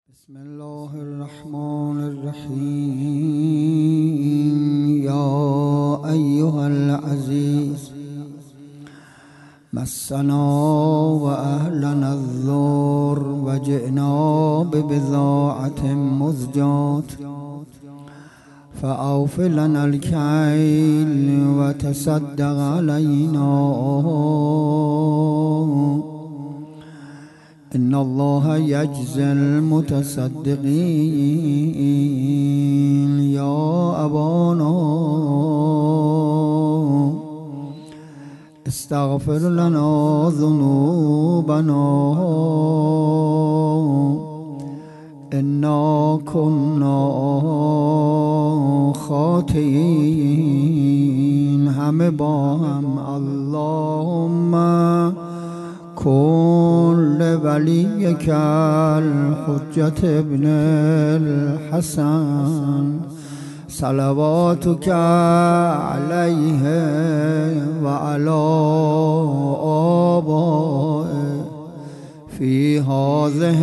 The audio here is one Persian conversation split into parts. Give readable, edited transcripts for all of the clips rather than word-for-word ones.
بسم الله الرحمن الرحیم. یا ایها العزیز مسنا و اهلنا الضر و جئنا ببضاعة مزجاة فأوف لنا الكيل وتصدق علينا إن الله يجزي المتصدقين. يا أبانا استغفر لنا ذنوبنا إنا كنا خاطئين. همه با هم اللهم كن لوليك الحجة ابن الحسن صلواتك عليه وعلى آبائه في هذه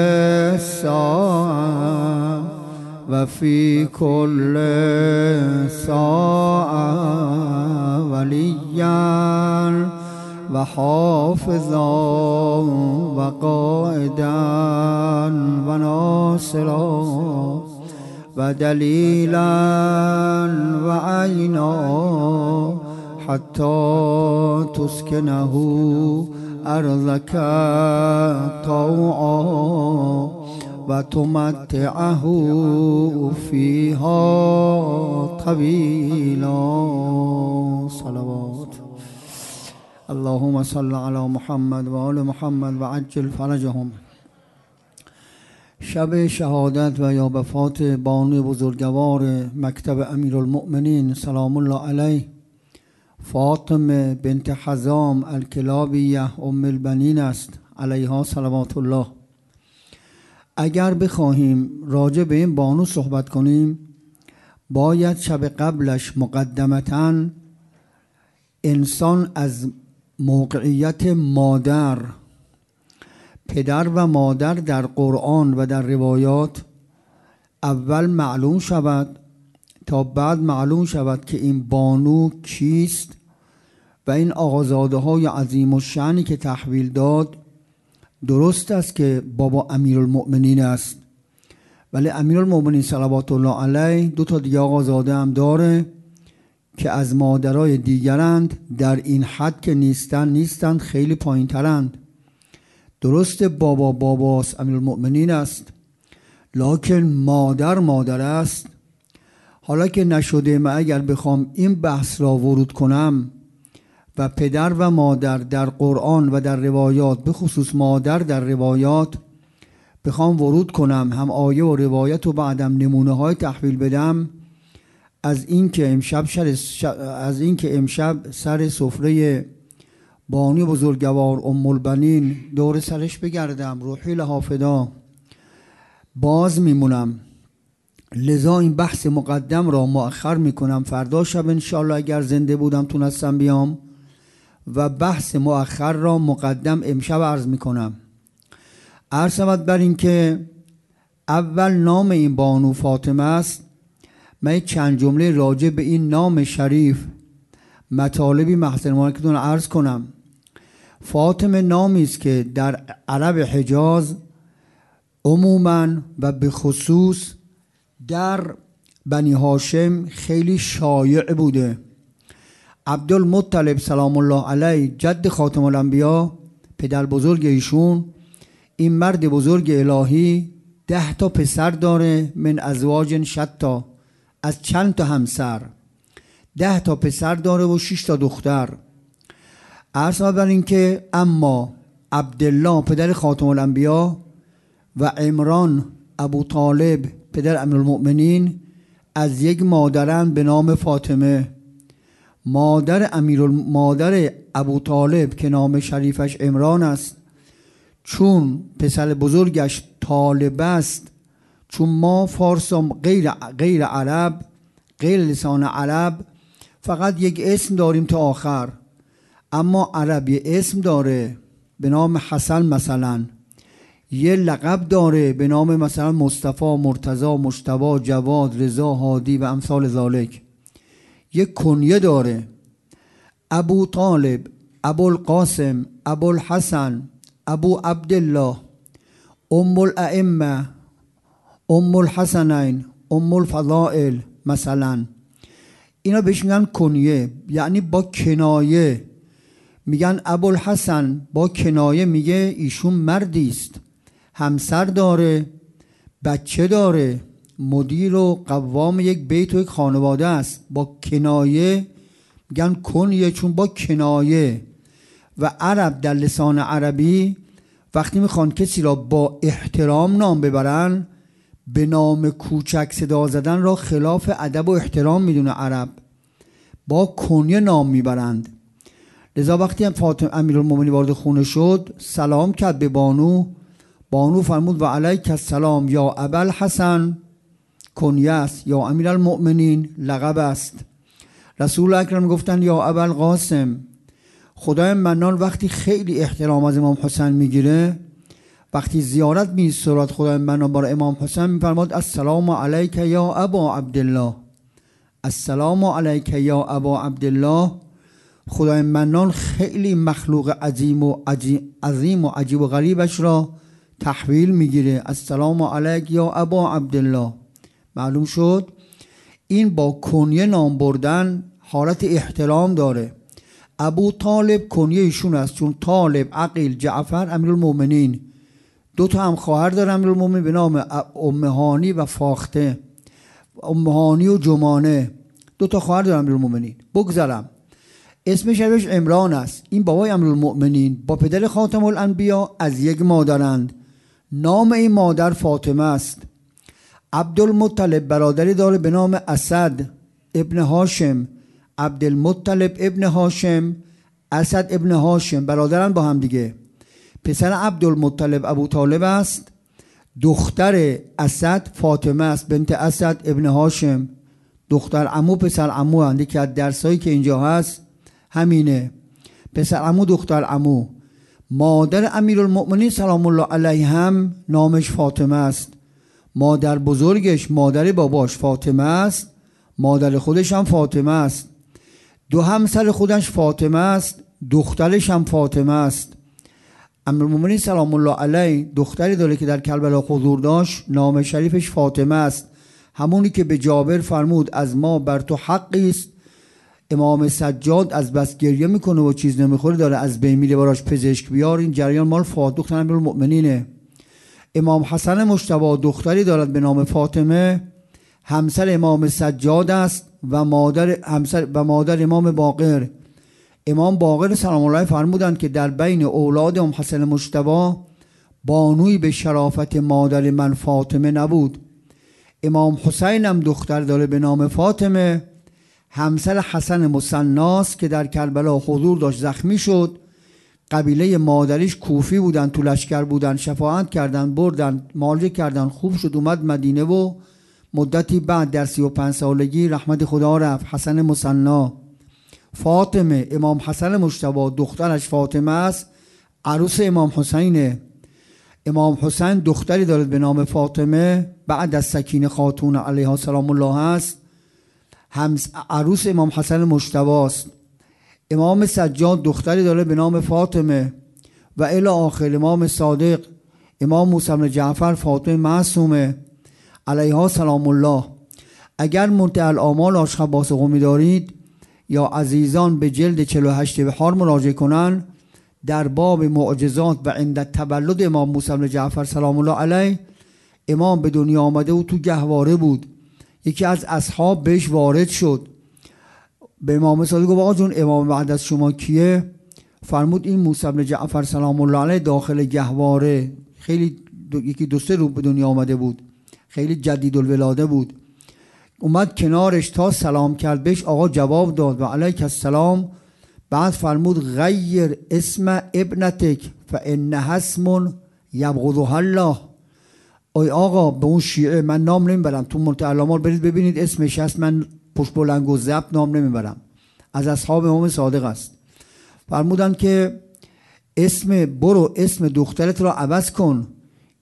الساعة وفي كل ساعة وليا وحافظا وقائدا وناصرا ودليلا وعينا حتى تسكنه أرضك طوعا وتمتعه فيها طويلا. صلوات اللهم صل على محمد و آل محمد و عجل فرجهم. شب شهادت و یا وفات بانوی بزرگوار مکتب امیرالمؤمنین سلام الله علیه فاطمه بنت حزام الکلابیه ام البنین است علیها صلوات الله. اگر بخواهیم راجع به این بانو صحبت کنیم باید شب قبلش مقدمتاً انسان از موقعیت مادر، پدر و مادر در قرآن و در روایات اول معلوم شود تا بعد معلوم شود که این بانو کیست و این آقازاده های عظیم و شأنی که تحویل داد. درست است که بابا امیرالمؤمنین است ولی امیرالمؤمنین صلوات الله علیه دو تا دیگه آقازاده هم داره که از مادرای دیگرند، در این حد که نیستند خیلی پایین ترند. درست باباست امیرالمؤمنین است لکن مادر است. حالا که نشده من اگر بخوام این بحث را ورود کنم و پدر و مادر در قرآن و در روایات به خصوص مادر در روایات بخوام ورود کنم هم آیه و روایت و بعدم نمونه های تحویل بدم از این که امشب سر سفره بانوی بزرگوار ام البنین دور سرش بگردم روحی لها فدا باز میمونم. لذا این بحث مقدم را مؤخر میکنم، فردا شب انشاءالله اگر زنده بودم تونستم بیام و بحث مؤخر را مقدم امشب عرض میکنم. عرض شود بر این که اول نام این بانو فاطمه است. من چند جمله راجع به این نام شریف مطالبی محضر مالکتون عرض کنم. فاطمه نامی است که در عرب حجاز عموماً و به خصوص در بنی هاشم خیلی شایع بوده. عبدالمطلب سلام الله علیه جد خاتم الانبیا پدر بزرگ ایشون، این مرد بزرگ الهی 10 تا پسر داره من ازواج شتا، از چند تا همسر 10 تا پسر داره و 6 تا دختر. عرض بر این که اما عبدالله پدر خاتم الانبیا و عمران ابو طالب پدر امیرالمؤمنین از یک مادرن به نام فاطمه. مادر ابو طالب که نام شریفش عمران است چون پسر بزرگش طالب است، چون ما فارس غیر عرب غیر لسان عرب فقط یک اسم داریم تا آخر، اما عربی اسم داره به نام حسن مثلا یه لقب داره به نام مثلا مصطفی، مرتضی، مجتبی، جواد، رضا، هادی و امثال ذالک. یه کنیه داره، ابو طالب، ابو القاسم، ابو الحسن، ابو عبدالله، ام الائمه، ام الحسنین، ام الفضائل مثلا. اینا بهش میگن کنیه، یعنی با کنایه میگن ابوالحسن، با کنایه میگه ایشون مردی است، همسر داره، بچه داره، مدیر و قوام یک بیت و یک خانواده است. با کنایه میگن کنیه، چون با کنایه. و عرب در لسان عربی وقتی میخوان کسی را با احترام نام ببرن، به نام کوچک صدا زدن را خلاف ادب و احترام میدونه عرب، با کنیه نام میبرند. لذا وقتی هم فاطمه امیرالمومنین وارد خونه شد، سلام کرد به بانو. بانو فرمود و علیک السلام یا ابوالحسن، کنیه است، یا امیرالمومنین لقب است. رسول اکرم گفتن یا ابوالقاسم. خدای منان وقتی خیلی احترام از امام حسین میگیره، وقتی زیارت می‌سراد خدای منان برای امام حسین میفرماد السلام علیک یا ابا عبدالله، السلام علیک یا ابا عبدالله. خدای منان خیلی مخلوق عظیم و عجیب و غریبش را تحویل میگیره، السلام علیک یا ابا عبدالله. معلوم شد این با کنیه نام بردن حالت احترام داره. ابو طالب کنیه ایشون است، چون طالب، عقیل، جعفر امیرالمومنین، دو تا هم خواهر داره امیرالمومنین به نام ام هانی و فاخته، ام هانی و جمانه، دو تا خواهر داره امیرالمومنین. بگذرم، اسم شبش عمران است. این بابای امیرالمومنین با پدر خاتم الانبیا از یک مادرند. نام این مادر فاطمه است. عبدالمطلب برادری داره به نام اسد ابن هاشم، عبدالمطلب ابن هاشم، اسد ابن هاشم، برادرن با هم دیگه. پسر عبدالمطلب ابو طالب است، دختر اسد فاطمه است بنت اسد ابن هاشم. دختر عمو پسر عمو هست، که از درسایی که اینجا هست همینه، پسر عمو دختر عمو. مادر امیرالمؤمنین سلام الله علیه هم نامش فاطمه است. مادر بزرگش، مادر باباش فاطمه است، مادر خودش هم فاطمه است. دو همسر خودش فاطمه است، دخترش هم فاطمه است. امیرالمؤمنین سلام الله علیه دختری داره که در کربلا حضور داشت، نام شریفش فاطمه است، همونی که به جابر فرمود از ما بر تو حقی است. امام سجاد از بس گریه میکنه و چیز نمیخوره، داره از بین میره، براش پزشک بیار. این جریان مال دختر امیرالمؤمنینه. امام حسن مجتبی دختری دارد به نام فاطمه، همسر امام سجاد است و مادر امام باقر. امام باقر سلام الله فرمودند که در بین اولاد امام حسن مجتبی بانوی به شرافت مادر من فاطمه نبود. امام حسین هم دختر داره به نام فاطمه، همسر حسن مثناست که در کربلا حضور داشت، زخمی شد. قبیله مادریش کوفی بودن، تو لشکر بودن، شفاعت کردن، بردن، معالجه کردن، خوب شد، اومد مدینه و مدتی بعد در 35 سالگی رحمت خدا رفت. حسن مثنا. فاطمه امام حسن مجتبی دخترش فاطمه است، عروس امام حسینه. امام حسین دختری دارد به نام فاطمه، بعد از سکینه خاتون علیها سلام الله است، عروس امام حسن مجتبی است. امام سجاد دختری داره به نام فاطمه و الی آخر. امام صادق، امام موسی بن جعفر، فاطمه معصومه علیها سلام الله. اگر منتهی الاعمال آشخباس قمی دارید یا عزیزان به جلد 48 بحار مراجعه کنن، در باب معجزات و عند تولد امام موسی بن جعفر سلام الله علیه، امام به دنیا آمده و تو گهواره بود. یکی از اصحاب بهش وارد شد، به امام صادق گفت آقا جون امام بعد از شما کیه؟ فرمود این موسی بن جعفر سلام الله علیه داخل گهواره، خیلی یکی دو سه روز به دنیا آمده بود، خیلی جدید الولاده بود. اومد کنارش تا سلام کرد بهش، آقا جواب داد و علیک السلام. بعد فرمود غیر اسم ابنتک فانها اسم یبغضها الله. ای آقا به اون شیعه من نام نمیبرم، تو منتهی الاعمال برید ببینید اسمش هست، من پشت بلنگ و ضبط نام نمیبرم، از اصحاب امام صادق است. فرمودن که برو اسم دخترت را عوض کن،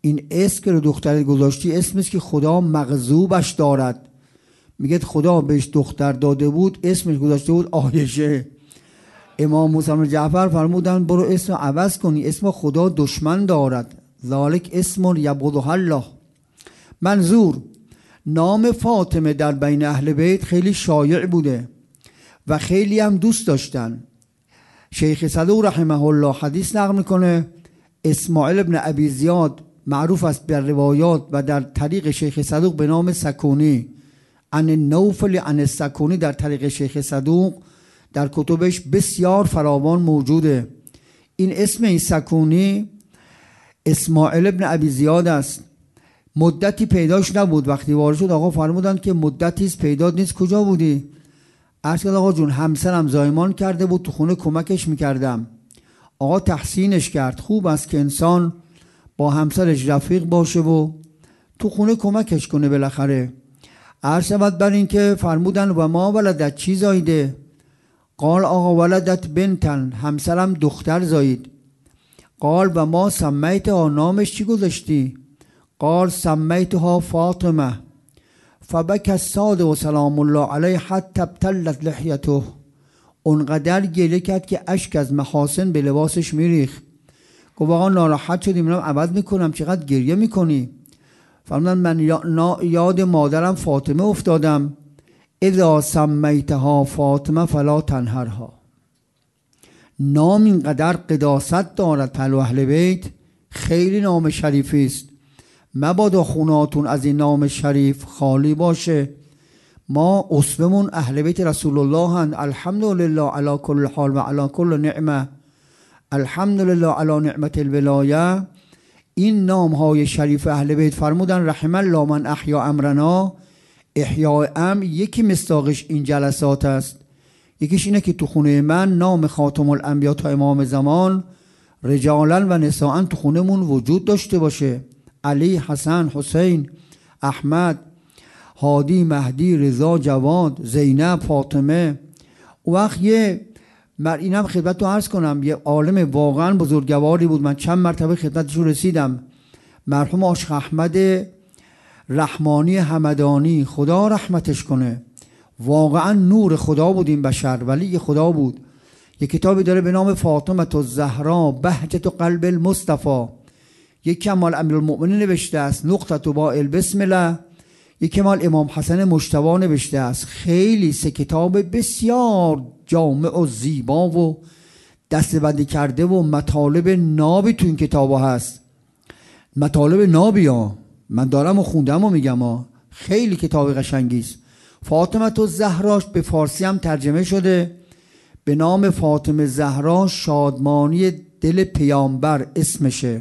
این اسم که رو دخترت گذاشتی اسمی است که خدا مغضوبش دارد. میگه خدا بهش دختر داده بود، اسمش گذاشته بود عایشه. امام موسی بن جعفر فرمودن برو اسم عوض کنی، اسم خدا دشمن دارد. ذالک اسم یبغضه الله. منظور نام فاطمه در بین اهل بیت خیلی شایع بوده و خیلی هم دوست داشتن. شیخ صدوق رحمه الله حدیث نقل میکنه اسماعیل ابن ابی زیاد معروف است در روایات و در طریق شیخ صدوق به نام سکونی، عن نوفل عن السکونی در طریق شیخ صدوق در کتبش بسیار فراوان موجوده. این اسم این سکونی اسماعیل ابن ابی زیاد است. مدتی پیداش نبود. وقتی وارد شد آقا فرمودند که مدتی است پیدا نیست، کجا بودی؟ عرض کرد آقا جون همسرم زایمان کرده بود، تو خونه کمکش میکردم. آقا تحسینش کرد. خوب است که انسان با همسرش رفیق باشه و تو خونه کمکش کنه بالاخره. عرض شود بر این که فرمودن و ما ولدت چی زایده؟ قال آقا ولدت بنتن، همسرم دختر زایید. قال و ما سمیتها، نامش چی گذاشتی؟ قال سمیتها فاطمه. فبک الصادق و سلام الله علیه حتی ابتلت لحیته. اونقدر گریه کرد که اشک از محاسن به لباسش میریخت. گفت آقا ناراحت شدی، منم عوض میکنم، چقدر گریه میکنی؟ فرمودن من یاد مادرم فاطمه افتادم. اذا سمیتها فاطمه فلا تنهرها. نام اینقدر قداست دارد پهلو اهل بیت، خیلی نام شریفی است. مبادا خوناتون از این نام شریف خالی باشه. ما اسممون اهل بیت رسول الله هن. الحمدلله علی کل حال و علی کل نعمه. الحمدلله علی نعمت الولایه. این نام های شریف اهل بیت فرمودن رحم الله من احیا امرنا. احیاء امر یکی مصداقش این جلسات است. یکیش اینه که تو خونه من نام خاتم الانبیا تا امام زمان رجالا و نساء تو خونمون وجود داشته باشه. علی، حسن، حسین، احمد، هادی، مهدی، رضا، جواد، زینب، فاطمه. وقت اینم خدمت رو عرض کنم، یه عالم واقعا بزرگواری بود، من چند مرتبه خدمتش رسیدم، مرحوم عاشق احمد رحمانی همدانی، خدا رحمتش کنه. واقعا نور خدا بود این بشر، ولی خدا بود. یه کتابی داره به نام فاطمه الزهرا بهجت قلب المصطفى. یک کمال امیرالمؤمنین نوشته است، نقطه با البسم الله. یک کمال امام حسن مجتبی نوشته است. خیلی سه کتاب بسیار جامع و زیبا و دسته‌بندی کرده و مطالب نابی تو این کتاب هست. مطالب نابی ها من دارم و خوندم و میگم ها. خیلی کتاب قشنگی است. فاطمه الزهراش به فارسی هم ترجمه شده به نام فاطمه زهرا، شادمانی دل پیامبر اسمشه.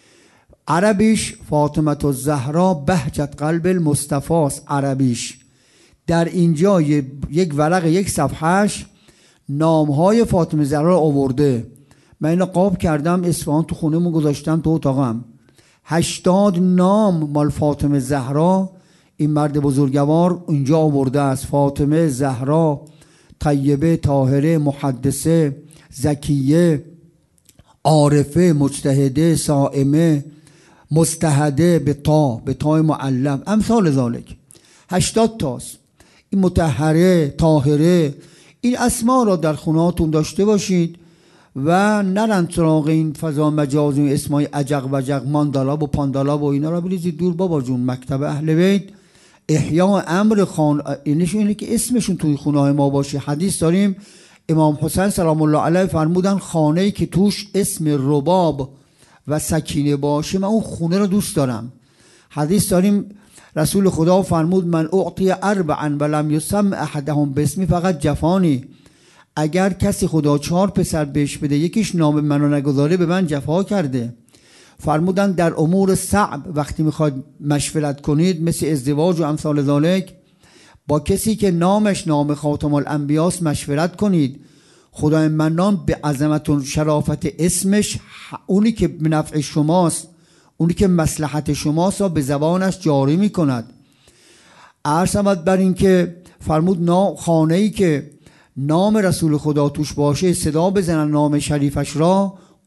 عربیش فاطمه الزهرا بهجت قلب المصطفی است عربیش. در اینجا یک ورق یک صفحهش نامهای فاطمه زهرا رو آورده. من اینو قاب کردم اصفهان تو خونه‌مون گذاشتم تو اتاقم. 80 نام مال فاطمه زهرا این مرد بزرگوار اینجا آورده است. فاطمه زهرا، طیبه، طاهره، محدثه، زکیه، عارفه، مجتهده، صائمه، مستهده، به تا معلم، امثال ذالک. 80 تاست. این مطهره، طاهره، این اسما را در خونهاتون داشته باشید و نرن سراغ این فضا مجاز و اسمای عجق و جق، ماندالاب و پاندالاب و اینا را بریزید دور. بابا جون مکتب اهل بیت احیاء امر اینه که اسمشون توی خونه های ما باشه. حدیث داریم امام حسین سلام الله علیه فرمودن خانه‌ای که توش اسم رباب و سکینه باشه من اون خونه رو دوست دارم. حدیث داریم رسول خدا فرمود من اعطی اربعا ولم یسم احدهم باسمی فقط جفانی. اگر کسی خدا 4 پسر بهش بده یکیش نام منو نگذاره به من جفا کرده. فرمودن در امور صعب وقتی میخواید مشورت کنید مثل ازدواج و امثال ذالک با کسی که نامش نام خاتم الانبیاست مشورت کنید. خدای منان به عظمت و شرافت اسمش اونی که به نفع شماست، اونی که مصلحت شماست را به زبانش جاری میکند. عرض شود بر این که فرمود خانه‌ای که نام رسول خدا توش باشه صدا بزنن نام شریفش را،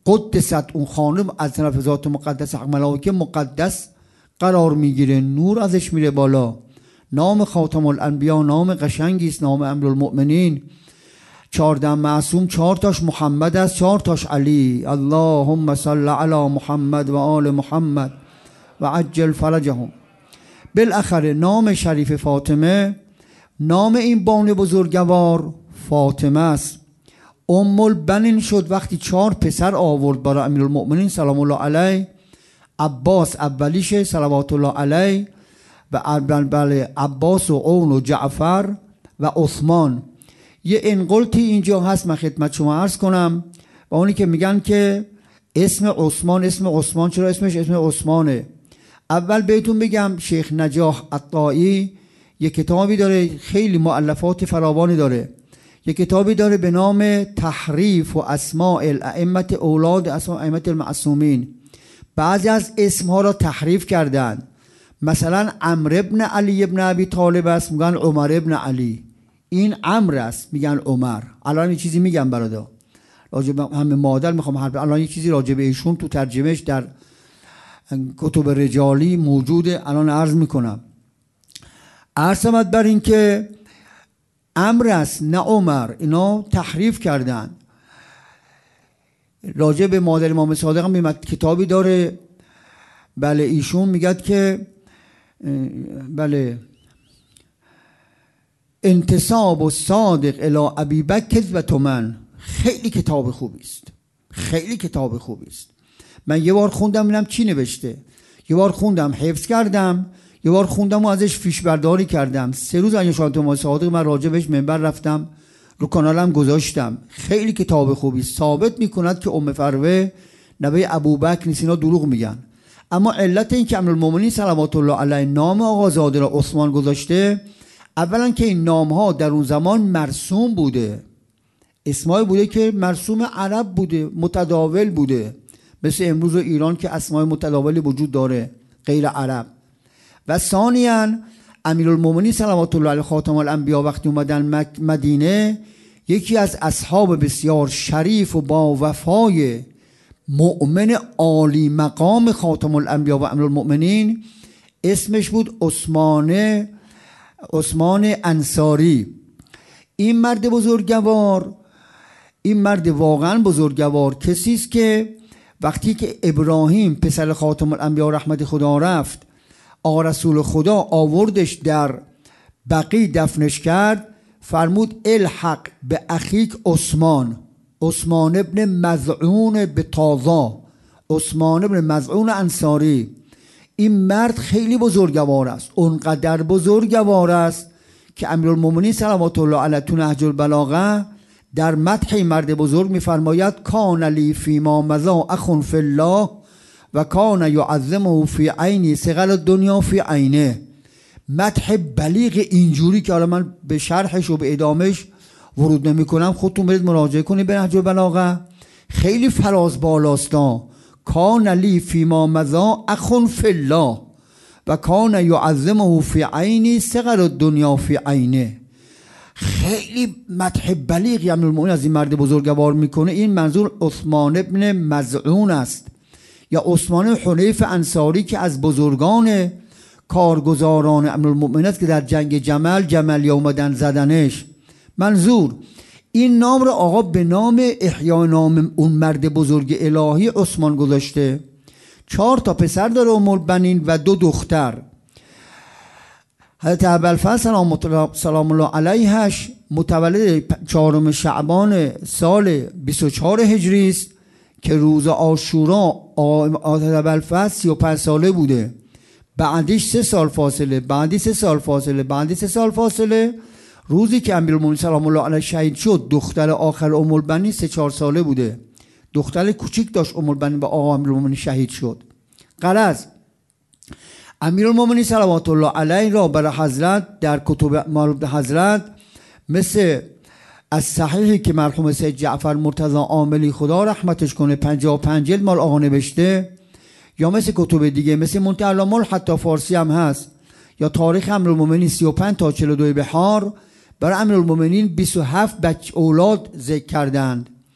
قدست، اون خانه از طرف ذات مقدس حق ملائکه مقدس قرار میگیره، نور ازش میره بالا. نام خاتم الانبیا نام قشنگی است، نام امیرالمؤمنین. 14 معصوم 4 تاش محمد است، 4 تاش علی. اللهم صل علی محمد و آل محمد و عجل فرجهم. بالاخره نام شریف فاطمه، نام این بانو بزرگوار فاطمه است. ام البنین شد وقتی 4 پسر آورد برای امیرالمؤمنین سلام الله علیه. عباس اولیشه صلوات الله علیه، و بله عباس و عون و جعفر و عثمان. یه انقلتی اینجا هست من خدمت شما عرض کنم، و اونی که میگن که اسم عثمان چرا اسمش اسم عثمانه. اول بهتون بگم شیخ نجاح الطایی یه کتابی داره، خیلی مؤلفات فراوانی داره. یه کتابی داره به نام تحریف و اسماء الائمه اولاد ائمه المعصومین. بعضی از اسمها را تحریف کردن. مثلا عمرو ابن علی ابن ابی طالب است میگن عمر ابن علی، این عمرو است میگن عمر. الان یه چیزی میگم برادر راجع به همه مادر، میخوام الان یه چیزی راجع به ایشون تو ترجمهش در کتب رجالی موجوده، الان عرض میکنم. عرض بر این که عمرو است نه عمر، اینا تحریف کردن. راجع به مادر امام صادق هم کتابی داره، بله ایشون میگد که بله انتساب و صادق الی ابی بکر کذبة من. خیلی کتاب خوبی است، خیلی کتاب خوبی است. من یه بار خوندم ببینم چی نوشته، یه بار خوندم حفظ کردم، یه بار خوندم و ازش فیش برداری کردم. 3 روز اگه شانت امام صادق من راجع بهش منبر رفتم، رو کانالم گذاشتم. خیلی کتاب خوبی است، ثابت میکند که ام فروه نوه ابوبکر نیست، اینا دروغ میگن. اما علت این که امیرالمؤمنین صلوات الله علیه نام آقازاده را عثمان گذاشته، اولا که این نام ها در اون زمان مرسوم بوده، اسمایی بوده که مرسوم عرب بوده، متداول بوده، مثل امروز ایران که اسمای متداولی وجود داره غیر عرب. و ثانیاً امیرالمؤمنین صلوات الله علیه خاتم الانبیا وقتی اومدن مدینه، یکی از اصحاب بسیار شریف و با وفای مؤمن عالی مقام خاتم الانبیا و امیرالمؤمنین اسمش بود عثمان انصاری. این مرد بزرگوار، این مرد واقعا بزرگوار کسی است که وقتی که ابراهیم پسر خاتم الانبیا رحمت خدا رفت، آقا رسول خدا آوردش در بقیع دفنش کرد، فرمود الحق به اخیک عثمان ابن مذعون به تازا، عثمان ابن مذعون انصاری. این مرد خیلی بزرگوار است، اونقدر بزرگوار است که امیرالمؤمنین صلوات الله علیه تو نهج البلاغه در مدح مرد بزرگ میفرماید کان لی فیما مضی اخ فی الله و کان یعظمه فی عینی صغر الدنیا فی عینه. مدح بلیغ اینجوری که حالا من به شرحش و به ادامهش ورود نمی کنم، خودتون برید مراجعه کنید به نهج البلاغه، خیلی فراز بالاستا. کان لی فیما مضی اخ فی الله و کان یعظمه فی عینی صغر الدنیا فی عینه. خیلی مدح بلیغی امیرالمؤمنین از این مرد بزرگوار میکنه. این منظور عثمان ابن مذعون است یا عثمان حنیف انصاری که از بزرگان کارگزاران امیرالمؤمنین است که در جنگ جمل اومدن زدنش. منظور این نام را آقا به نام احیای نام اون مرد بزرگ الهی عثمان گذاشته. 4 تا پسر داره ام البنین و 2 دختر. حضرت ابوالفضل سلام الله علیهش متولد 4 شعبان سال 24 هجری است که روز عاشورا حضرت ابوالفضل 35 ساله بوده. بعدش 3 سال فاصله، بعدی 3 سال فاصله، بعدی 3 سال فاصله. روزی که امیرالمؤمنین سلام الله علیه شهید شد، دختر آخر ام البنین 3-4 ساله بوده. دختر کوچیک داشت ام البنین و آقا امیرالمؤمنین شهید شد. غرض امیرالمؤمنین صلوات الله علیه را برای حضرت در کتب معروف به حضرت مثل از صحیحی که مرحوم سید جعفر مرتضی عاملی خدا رحمتش کنه 55 جلد مال آقا نوشته، یا مثل کتب دیگه مثل منتهی الامال حتی فارسی هم هست، یا تاریخ امیرالمؤمنین 35 تا 42 بهار برای امیرالمؤمنین 27 بچه اولاد ذکر کردند.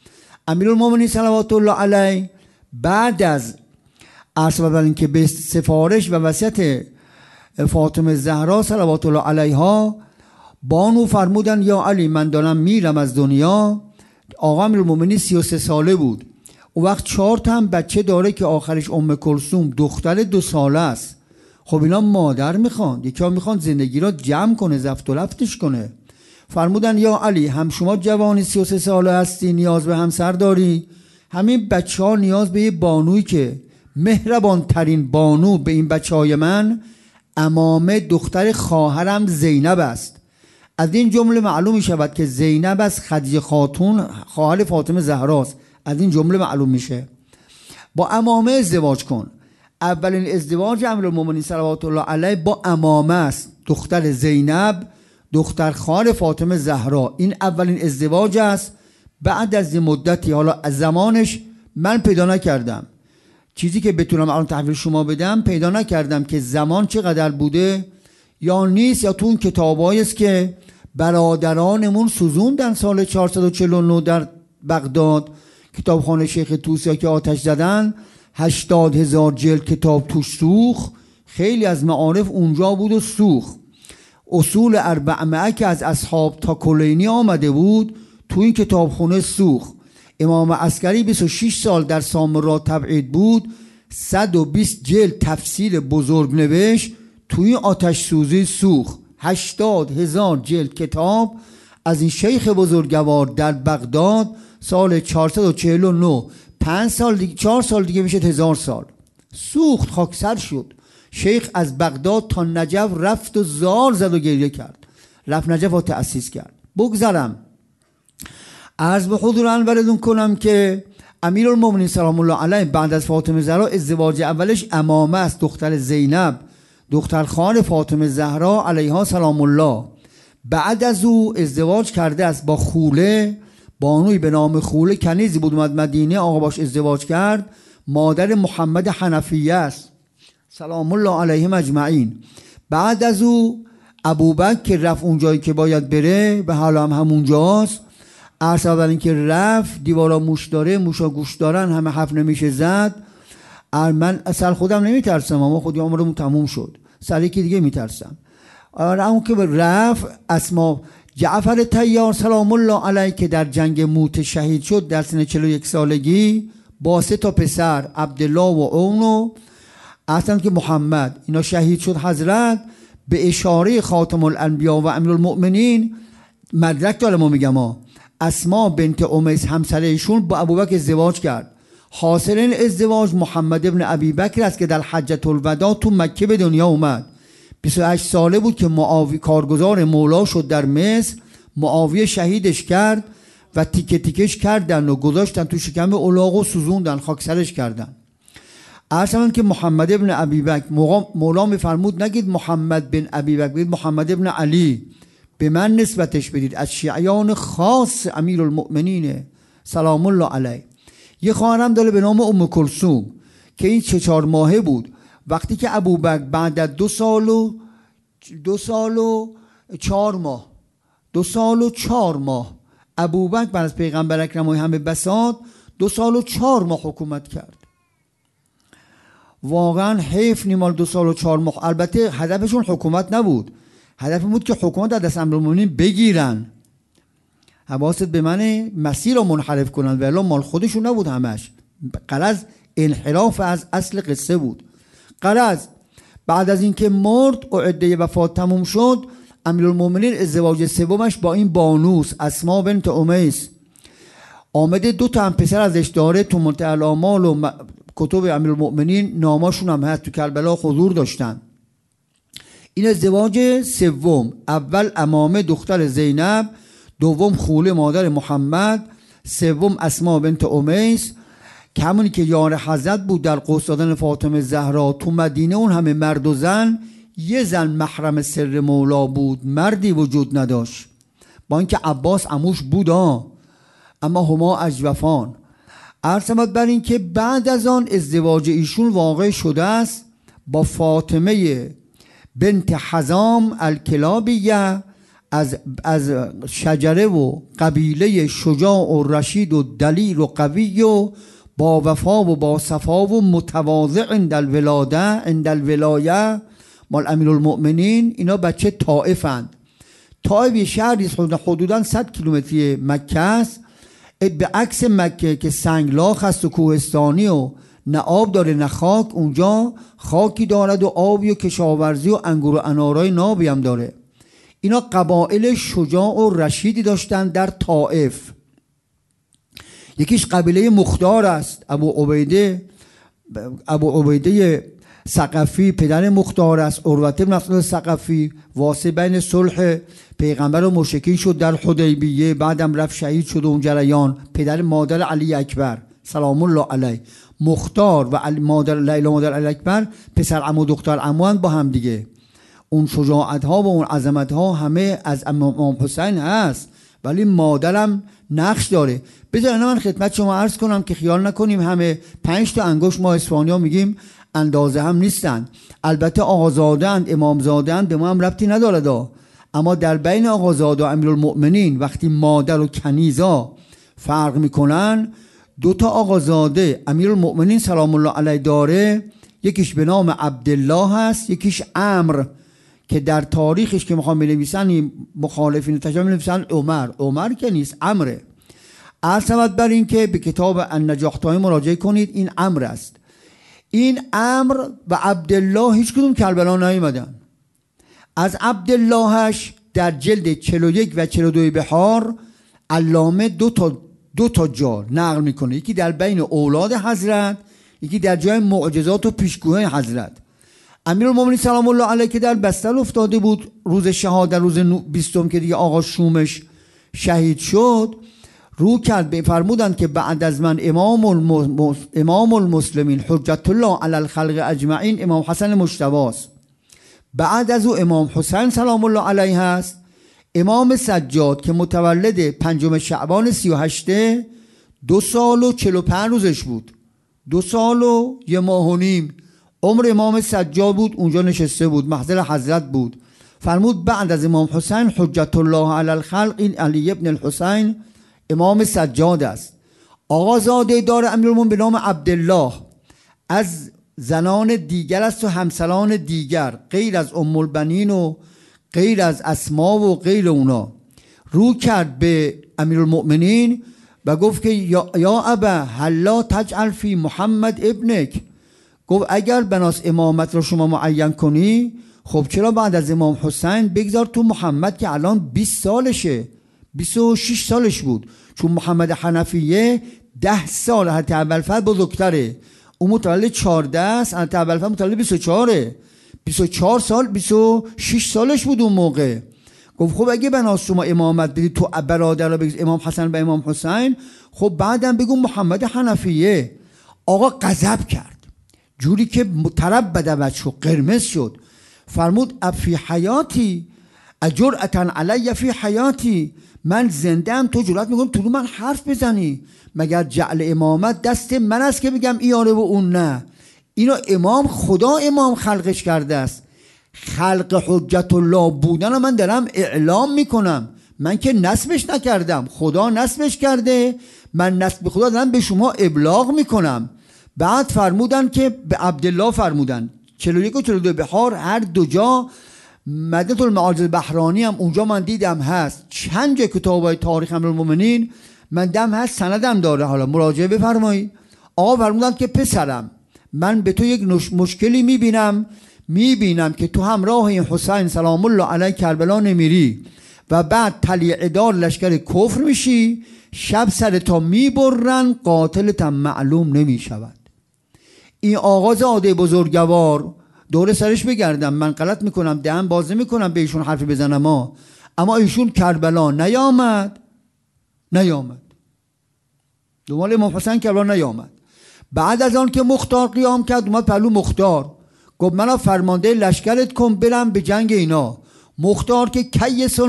امیرالمومنین صلوات الله علیه بعد از عرض اینکه به سفارش و وصیت فاطمه زهرا صلوات الله علیها بانو فرمودن یا علی من دارم میرم از دنیا. آقا امیرالمومنین 33 ساله بود. اون وقت 4 تا هم بچه داره که آخرش ام کلثوم دختر 2 ساله است. خب اینا مادر میخوان، یکی ها میخوان زندگی را جمع کنه، زفت و لفتش کنه. فرمودن یا علی هم شما جوانی 33 ساله هستی، نیاز به همسر داری، همین بچه ها نیاز به یه بانوی که مهربان ترین بانو به این بچه های من امامه دختر خواهرم زینب است. از این جمله معلوم می شود که زینب از خدیجه خاتون خواهر فاطمه زهراست. از این جمله معلوم میشه با امامه ازدواج کن. اولین ازدواج امیرالمومنین صلوات الله علیه با امامه است، دختر زینب دختر خواهر فاطمه زهرا. این اولین ازدواج است. بعد از مدتی، حالا از زمانش من پیدا نکردم، چیزی که بتونم الان تحویل شما بدم پیدا نکردم که زمان چقدر بوده یا نیست، یا تو اون کتابایی است که برادرانمون سوزوندن سال 449 در بغداد، کتابخانه شیخ توسی که آتش زدن، 80,000 جلد کتاب توش سوخت. خیلی از معارف اونجا بود و سوخت. اصول 400 که از اصحاب تا کلینی آمده بود تو این کتابخانه سوخت. امام عسکری 26 سال در سامرا تبعید بود، 120 جلد تفسیر بزرگ نوشت، توی آتش سوزی سوخت. 80,000 جلد کتاب از این شیخ بزرگوار در بغداد سال 449. 5 سال دیگه، 4 سال دیگه میشه 1000 سال. سوخت، خاکسر شد. شیخ از بغداد تا نجف رفت و زار زد و گریه کرد. رفت نجف و تأسیس کرد. بگذارم عرض به حضور انورتون کنم که امیرالمومنین سلام الله علیه بعد از فاطمه زهرا ازدواج اولش امامه است، دختر زینب دختر خواهر فاطمه زهرا علیها سلام الله. بعد از او ازدواج کرده است با خوله، بانوی به نام خوله، کنیزی بود اومد مدینه، آقا باش ازدواج کرد. مادر محمد حنفیه است سلام الله علیهم اجمعین. بعد از او ابوبکر که رفت اون جایی که باید بره، به حال هم همونجاست. عرض اول این که رفت، دیوارا موش داره، موشا گوش دارن، همه حرف نمیشه زد. من اصلا خودم نمیترسم، اما خودی عمرمون تموم شد، سر یکی دیگه میترسم. اون که رفت، اسما جعفر طیار سلام الله علیه که در جنگ موت شهید شد در سن 41 سالگی با 3 تا پسر، عبدالله و اون و اصلا که محمد، اینا شهید شد. حضرت به اشاره خاتم الانبیا و امیرالمؤمنین مدرک داره، ما میگم اسما بنت امیس همسر ایشون با ابوبکر ازدواج کرد. حاصل این ازدواج محمد ابن ابی بکر است که در حجة الوداع تو مکه به دنیا اومد. 28 ساله بود که معاویه کارگزار مولا شد در مصر. معاویه شهیدش کرد و تیکه تیکش کردن و گذاشتن تو شکم الاغ و سوزوندن، خاکسرش کردن. عرض که محمد ابن ابی بکر، مولا میفرمود نگید محمد بن ابی بکر، بگید محمد ابن علی، به من نسبتش بدید، از شیعیان خاص امیرالمؤمنین سلام الله علیه. یه خواهرم داره به نام ام کلثوم که این 3-4 ماهه بود. وقتی که ابوبکر بعد از 2 سال و 4 ماه ابوبکر بعد از پیغمبر اکرم و همه بساط 2 سال و 4 ماه حکومت کرد. واقعا حیف نیمال 2 سال و 4 ماه. البته هدفشون حکومت نبود، هدف بود که حکومت از دست امیرالمومنین بگیرن، حواست به من، مسیر رو منحرف کنن، ولی مال خودشون نبود همش. غرض انحراف از اصل قصه بود. غرض بعد از اینکه مرد و عده وفات تموم شد، امیرالمومنین ازدواج سومش با این بانوس اسما بنت امیس آمده. 2 تا هم پسر ازش داره، تو منتهی الاعمال و کتب امیرالمومنین ناماشون هم هست، تو کربلا حضور داشتن. این ازدواج سوم، اول امامه دختر زینب، دوم خوله مادر محمد، سوم اسما بنت امیس که همونی که یار حضرت بود در قدس دادن فاطمه زهرا. تو مدینه اون همه مرد و زن، یه زن محرم سر مولا بود، مردی وجود نداشت، با اینکه عباس عموش بود اما هما اجوفان. عرضمت بر این که بعد از آن ازدواج ایشون واقع شده است با فاطمه بنت حزام الکلابیه از شجره و قبیله شجاع و رشید و دلیر و قوی و با وفا و با صفا و متواضع عند الولایه مال امیرالمؤمنین. اینا بچه طائفند. طائف شهری حدودا 100 کیلومتری مکه است، به عکس مکه که سنگلاخ است و کوهستانی و نه آب داره نه خاک. اونجا خاکی دارد و آبی و کشاورزی و انگور و انارای نابی هم داره. اینا قبایل شجاع و رشیدی داشتن در طائف. یکیش قبیله مختار است، ابو عبیده ثقفی پدر مختار است. عروة بن مسعود ثقفی واسه بین صلح پیغمبر و مشرکین شد در حدیبیه، بعدم رفت شهید شد اون جریان. پدر مادر علی اکبر سلام الله علیه. مختار و مادر لیلا مادر علی اکبر پسر عمو و دختر عمو با هم دیگه. اون شجاعت ها و اون عظمت ها همه از امام حسین هست، ولی مادرم نقش داره. بذار من خدمت شما عرض کنم که خیال نکنیم همه 5 تا انگشت ما اصفهانی ها میگیم اندازه هم نیستن. البته آقازاده‌اند، امامزاده‌اند، به ما هم ربطی نداره. اما در بین آقازاده و امیرالمؤمنین وقتی مادر و کنیزا فرق میکنن، 2 تا آقازاده امیرالمؤمنین سلام الله علیه داره. یکیش به نام عبدالله هست، یکیش عمرو که در تاریخش که میخوام بنویسن مخالفین تشابه بنویسن عمر که نیست، عمره. عرض بر این که به کتاب النجاح‌طایی مراجعه کنید، این عمرو است. این عمرو و عبدالله هیچ کدوم کربلا نیومدن. از عبداللهش در جلد 41 و 42 بحار علامه 2 تا جا نقل میکنه. یکی در بین اولاد حضرت، یکی در جای معجزات و پیشگویی حضرت. امیرالمومنین سلام الله علیه که در بستر افتاده بود روز شهادت، روز 20 که دیگه آقا شومش شهید شد، رو کرد به فرمودند که بعد از من امام المسلمین حجت الله علی الخلق اجمعین امام حسن مجتبی است. بعد از او امام حسین سلام الله علیه هست. امام سجاد که متولد 5 شعبان 38 2 سال و 45 روزش بود. 2 سال و 1 ماه و نیم عمر امام سجاد بود. اونجا نشسته بود، محضر حضرت بود. فرمود بعد از امام حسین حجت الله علی الخلق این علی ابن الحسین امام سجاد است. آقازاده دار امیرالمومنین به نام عبدالله از زنان دیگر است و همسران دیگر غیر از ام البنین و غیر از اسما و غیر اونا. رو کرد به امیرالمؤمنین و گفت که یا ابا هلا تجعل فی محمد ابنک. گفت اگر بناس امامت را شما معین کنی، خب چرا بعد از امام حسین بگذار تو محمد که الان 20 سالشه، 26 سالش بود. چون محمد حنفیه 10 سال، حتی ابوالفضل بزرگتره، اون متولد 14 است، حتی ابوالفضل متولد 24 24 سال 26 سالش بود اون موقع. گفت خب اگه بناس شما امامت بدید تو برادر را بگید امام حسن و امام حسین، خب بعدم بگو محمد حنفیه. آقا غضب کرد جوری که تربد وجهه، قرمز شد. فرمود فی حیاتی اجرأة علی فی حیاتی، من زنده ام تو جرأت میکنم تو رو من حرف بزنی؟ مگر جعل امامت دست من است که بگم این آره و اون نه؟ اینو امام خدا امام خلقش کرده است. خلق حجت الله بودن رو من دارم اعلام میکنم. من که نسبش نکردم، خدا نسبش کرده، من نسب خدا دارم به شما ابلاغ میکنم. بعد فرمودن که به عبدالله فرمودن 41 و 42 بحار هر 2 جا. مدینه المعارض بحرانی هم اونجا من دیدم هست. چند جا کتابای تاریخ امیرالمومنین من دم هست، سندم داره، حالا مراجعه بفرمایید. آقا فرمودن که پسرم من به تو یک مشکلی میبینم که تو همراه این حسین سلام الله علیه کربلا نمیری و بعد طلیعه دار لشکر کفر میشی، شب سر تا میبرن، قاتلت هم معلوم نمیشود. این آقازاده بزرگوار دور سرش بگردم، من غلط میکنم دهن باز نمیکنم به ایشون حرفی بزنم، اما ایشون کربلا نیامد. دنبال امام حسین کربلا نیامد. بعد از آن که مختار قیام کرد اومد پهلو مختار، گفت منو فرمانده لشکرت کن برم به جنگ اینا. مختار که کیسان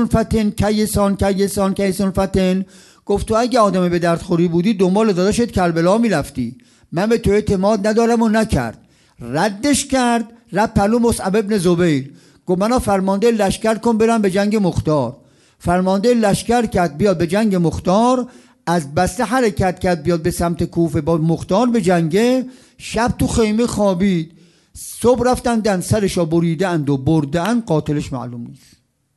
فتن گفت تو اگه آدم به درد خوری بودی دنبال داداشت کربلا میرفتی، من به تو اعتماد ندارم و نکرد. ردش کرد، رفت پلو مصعب ابن زبیر، گفت منو فرمانده لشکر کن برم به جنگ مختار. فرمانده لشکر کرد بیاد به جنگ مختار، از بسته حرکت کرد بیاد به سمت کوفه با مختار به جنگه. شب تو خیمه خوابید، صبح رفتن سرش را بریده اند و برده اند، قاتلش معلوم نیست.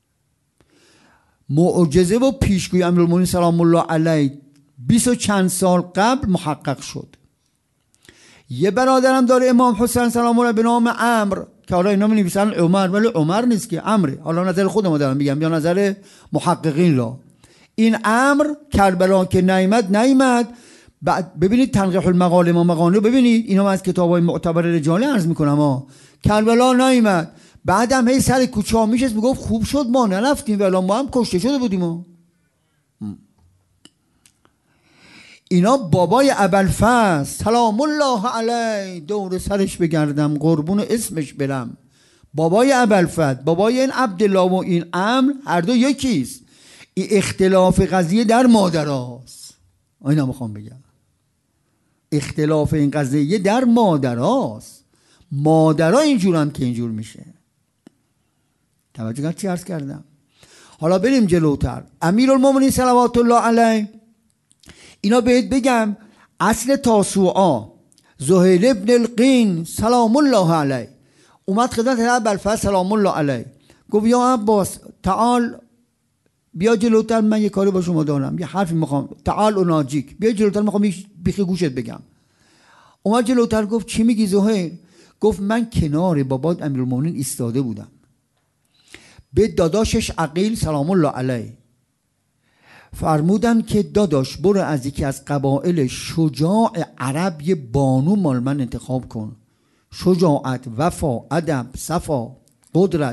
معجزه و پیشگوی امیرالمومنین سلام الله علیه 20 و چند سال قبل محقق شد. یه برادرم داره امام حسین سلام الله به نام عمرو، که حالا اینا می‌نویسن عمر، ولی عمر نیست که عمرو. حالا نظر خودم دارم میگم یا نظر محققین را. این عمرو کربلا که نیامد بعد ببینید تنقیح المقالم و مغانه، ببینید اینا من از کتابای معتبر رجاله عرض میکنم کربلا نیامد، بعدم هی سر کوچه ها میشست میگفت خوب شد ما نرفتیم ولی ما هم کشته شده بودیم. اینا بابای ابوالفضل سلام الله علیه، دور سرش بگردم قربون اسمش برم، بابای ابوالفضل، بابای این عبدالله و این عمرو هر دو یکیست. این اختلاف قضیه در مادراست. اینا میخوام بگم اختلاف این قضیه در مادراست. مادرها اینجورن که اینجور میشه. توجه کرد چی عرض کردم؟ حالا بریم جلوتر. امیرالمومنین صلوات الله علیه، اینا بهت بگم اصل تاسوعا زهیل ابن القین سلام الله علیه اومد خدمت ابوالفضل سلام الله علیه، گفت یا عباس تعال بیا جلوتر، من یه کاری با شما دارم، یه حرفی میخوام، تعال و ناجیک، بیا جلوتر میخوام بیخی گوشت بگم. اومد جلوتر گفت چی میگی زهیر؟ گفت من کنار بابات امیرالمومنین ایستاده بودم، به داداشش عقیل سلام الله علیه فرمودن که داداش برو از یکی از قبایل شجاع عرب یه بانو مال من انتخاب کن، شجاعت، وفا، ادب، صفا، قدرت،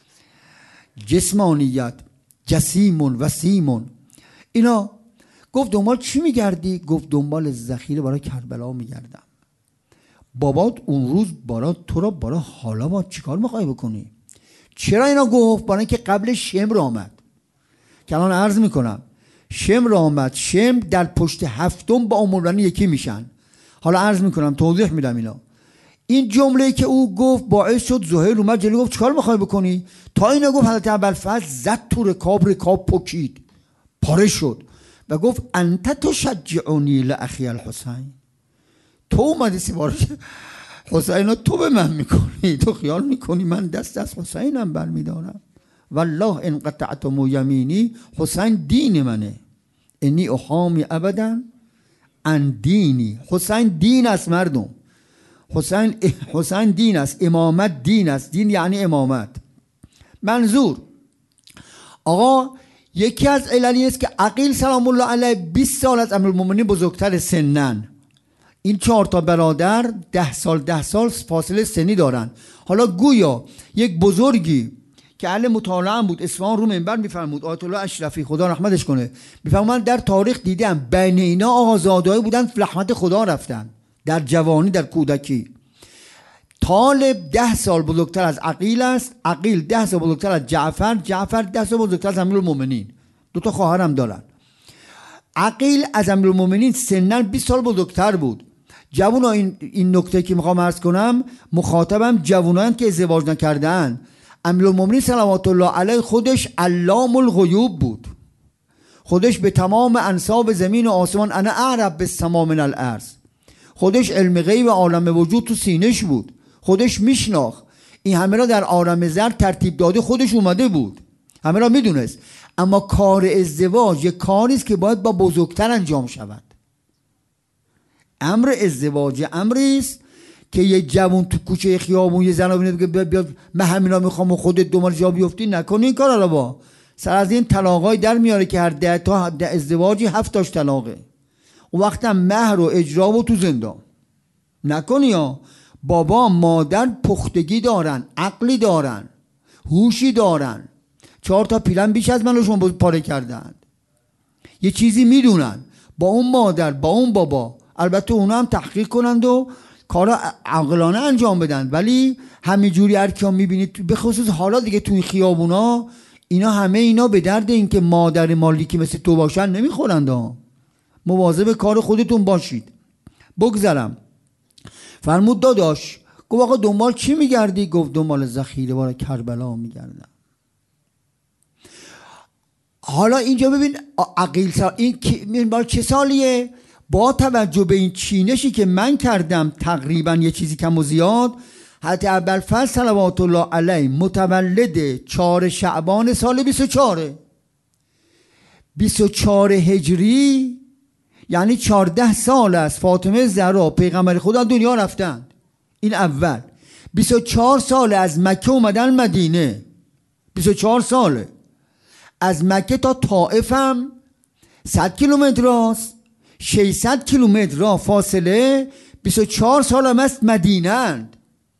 جسمانیت، جسیمون وسیمون اینا. گفت دنبال چی میگردی؟ گفت دنبال ذخیره برای کربلا میگردم. بابات اون روز تو را برای حالا با چیکار میخوای بکنی؟ چرا اینا گفت؟ برای اینکه قبل شمر آمد که الان عرض میکنم. شمر آمد، شمر در پشت هفتم با امورانی یکی میشن. حالا عرض میکنم توضیح میدم اینا. این جمله که او گفت باعث شد زهیر اومد جلو گفت چیکار میخوای بکنی؟ تا اینو گفت حضرت ابوالفضل زد تو رکاب پکید، پاره شد و گفت انت تشجعنی لاخی الحسین، تو اومدی سیبار حسین تو به من میکنی، تو خیال میکنی من دست از حسینم برمیدارم؟ والله ان قطعتم یمینی، حسین دین منه، انی احامی ابدا عن دینی. حسین دین است مردم، حسین دین است، امامت دین است، دین یعنی امامت. منظور آقا یکی از عللی است که عقیل سلام الله علیه 20 سال از امیرالمومنین بزرگتر سنن. این 4 تا برادر 10 سال فاصله سنی دارن. حالا گویا یک بزرگی که اهل مطالعه بود اصفهان رو منبر میفرمود، آیت الله اشرفی خدا رحمتش کنه، میفرمود در تاریخ دیدم بین اینا آقازاده‌ای بودن رحمت خدا رفتن در جوانی در کودکی. طالب 10 سال بزرگتر از عقیل است، عقیل 10 سال بزرگتر از جعفر، جعفر 10 سال بزرگتر از امیرالمومنین. 2 تا خواهرم دارن. عقیل از امیرالمومنین سنن 20 سال بزرگتر بود. جوونا این نکته که میخوام عرض کنم، مخاطبم جوونان که ازدواج نکردن. امیرالمومنین صلوات الله علیه خودش علام الغیوب بود، خودش به تمام انصاب زمین و آسمان انا اعرف بالسما من الارض، خودش علم غیب عالم وجود تو سینش بود، خودش میشناخت. این همه را در عالم زر ترتیب داده خودش اومده بود، همه را میدونست. اما کار ازدواج یک کاری است که باید با بزرگتر انجام شود. امر ازدواج امری است که یه جوون تو کوچه خیابون یه زن ببینه بگه بیاد من همینا میخوام و خودت دومال جا بیفتی، نکنی این کارا رو. با سر از این طلاقای در میاره که هر 10 تا ازدواجی 7 تاش طلاقه. اون وقت هم مهر و اجرا و تو زندان نکنی ها. بابا مادر پختگی دارن، عقلی دارن، هوشی دارن. 4 تا پیلن بیش از من رو شما پاره کردن، یه چیزی میدونن. با اون مادر با اون بابا البته اونا هم تحقیق کنند و کارا عقلانه انجام بدن، ولی همینجوری هر کیا میبینید به خصوص حالا دیگه توی خیابونا اینا همه اینا به درد این که مادر مالی که مثل تو باشن نمیخورند ها. مواظب کار خودتون باشید. بگذرم. فرمود داداش، گفت آقا دنبال چی میگردی؟ گفت دنبال ذخیره برای کربلا میگردم. حالا اینجا ببین عقیل سال این بار چه سالیه؟ با توجه به این چینشی که من کردم تقریبا یه چیزی کم و زیاد، حضرت ابوالفضل صلوات الله علیه متولد 4 شعبان سال 24 هجری، یعنی 14 سال است فاطمه زهرا پیغمبر خدا دنیا رفتند. این اول. 24 سال از مکه اومدن مدینه، 24 ساله. از مکه تا طائف هم 100 کیلومتر است، 600 کیلومتر راه فاصله، 24 سال هم است مدینه‌اند.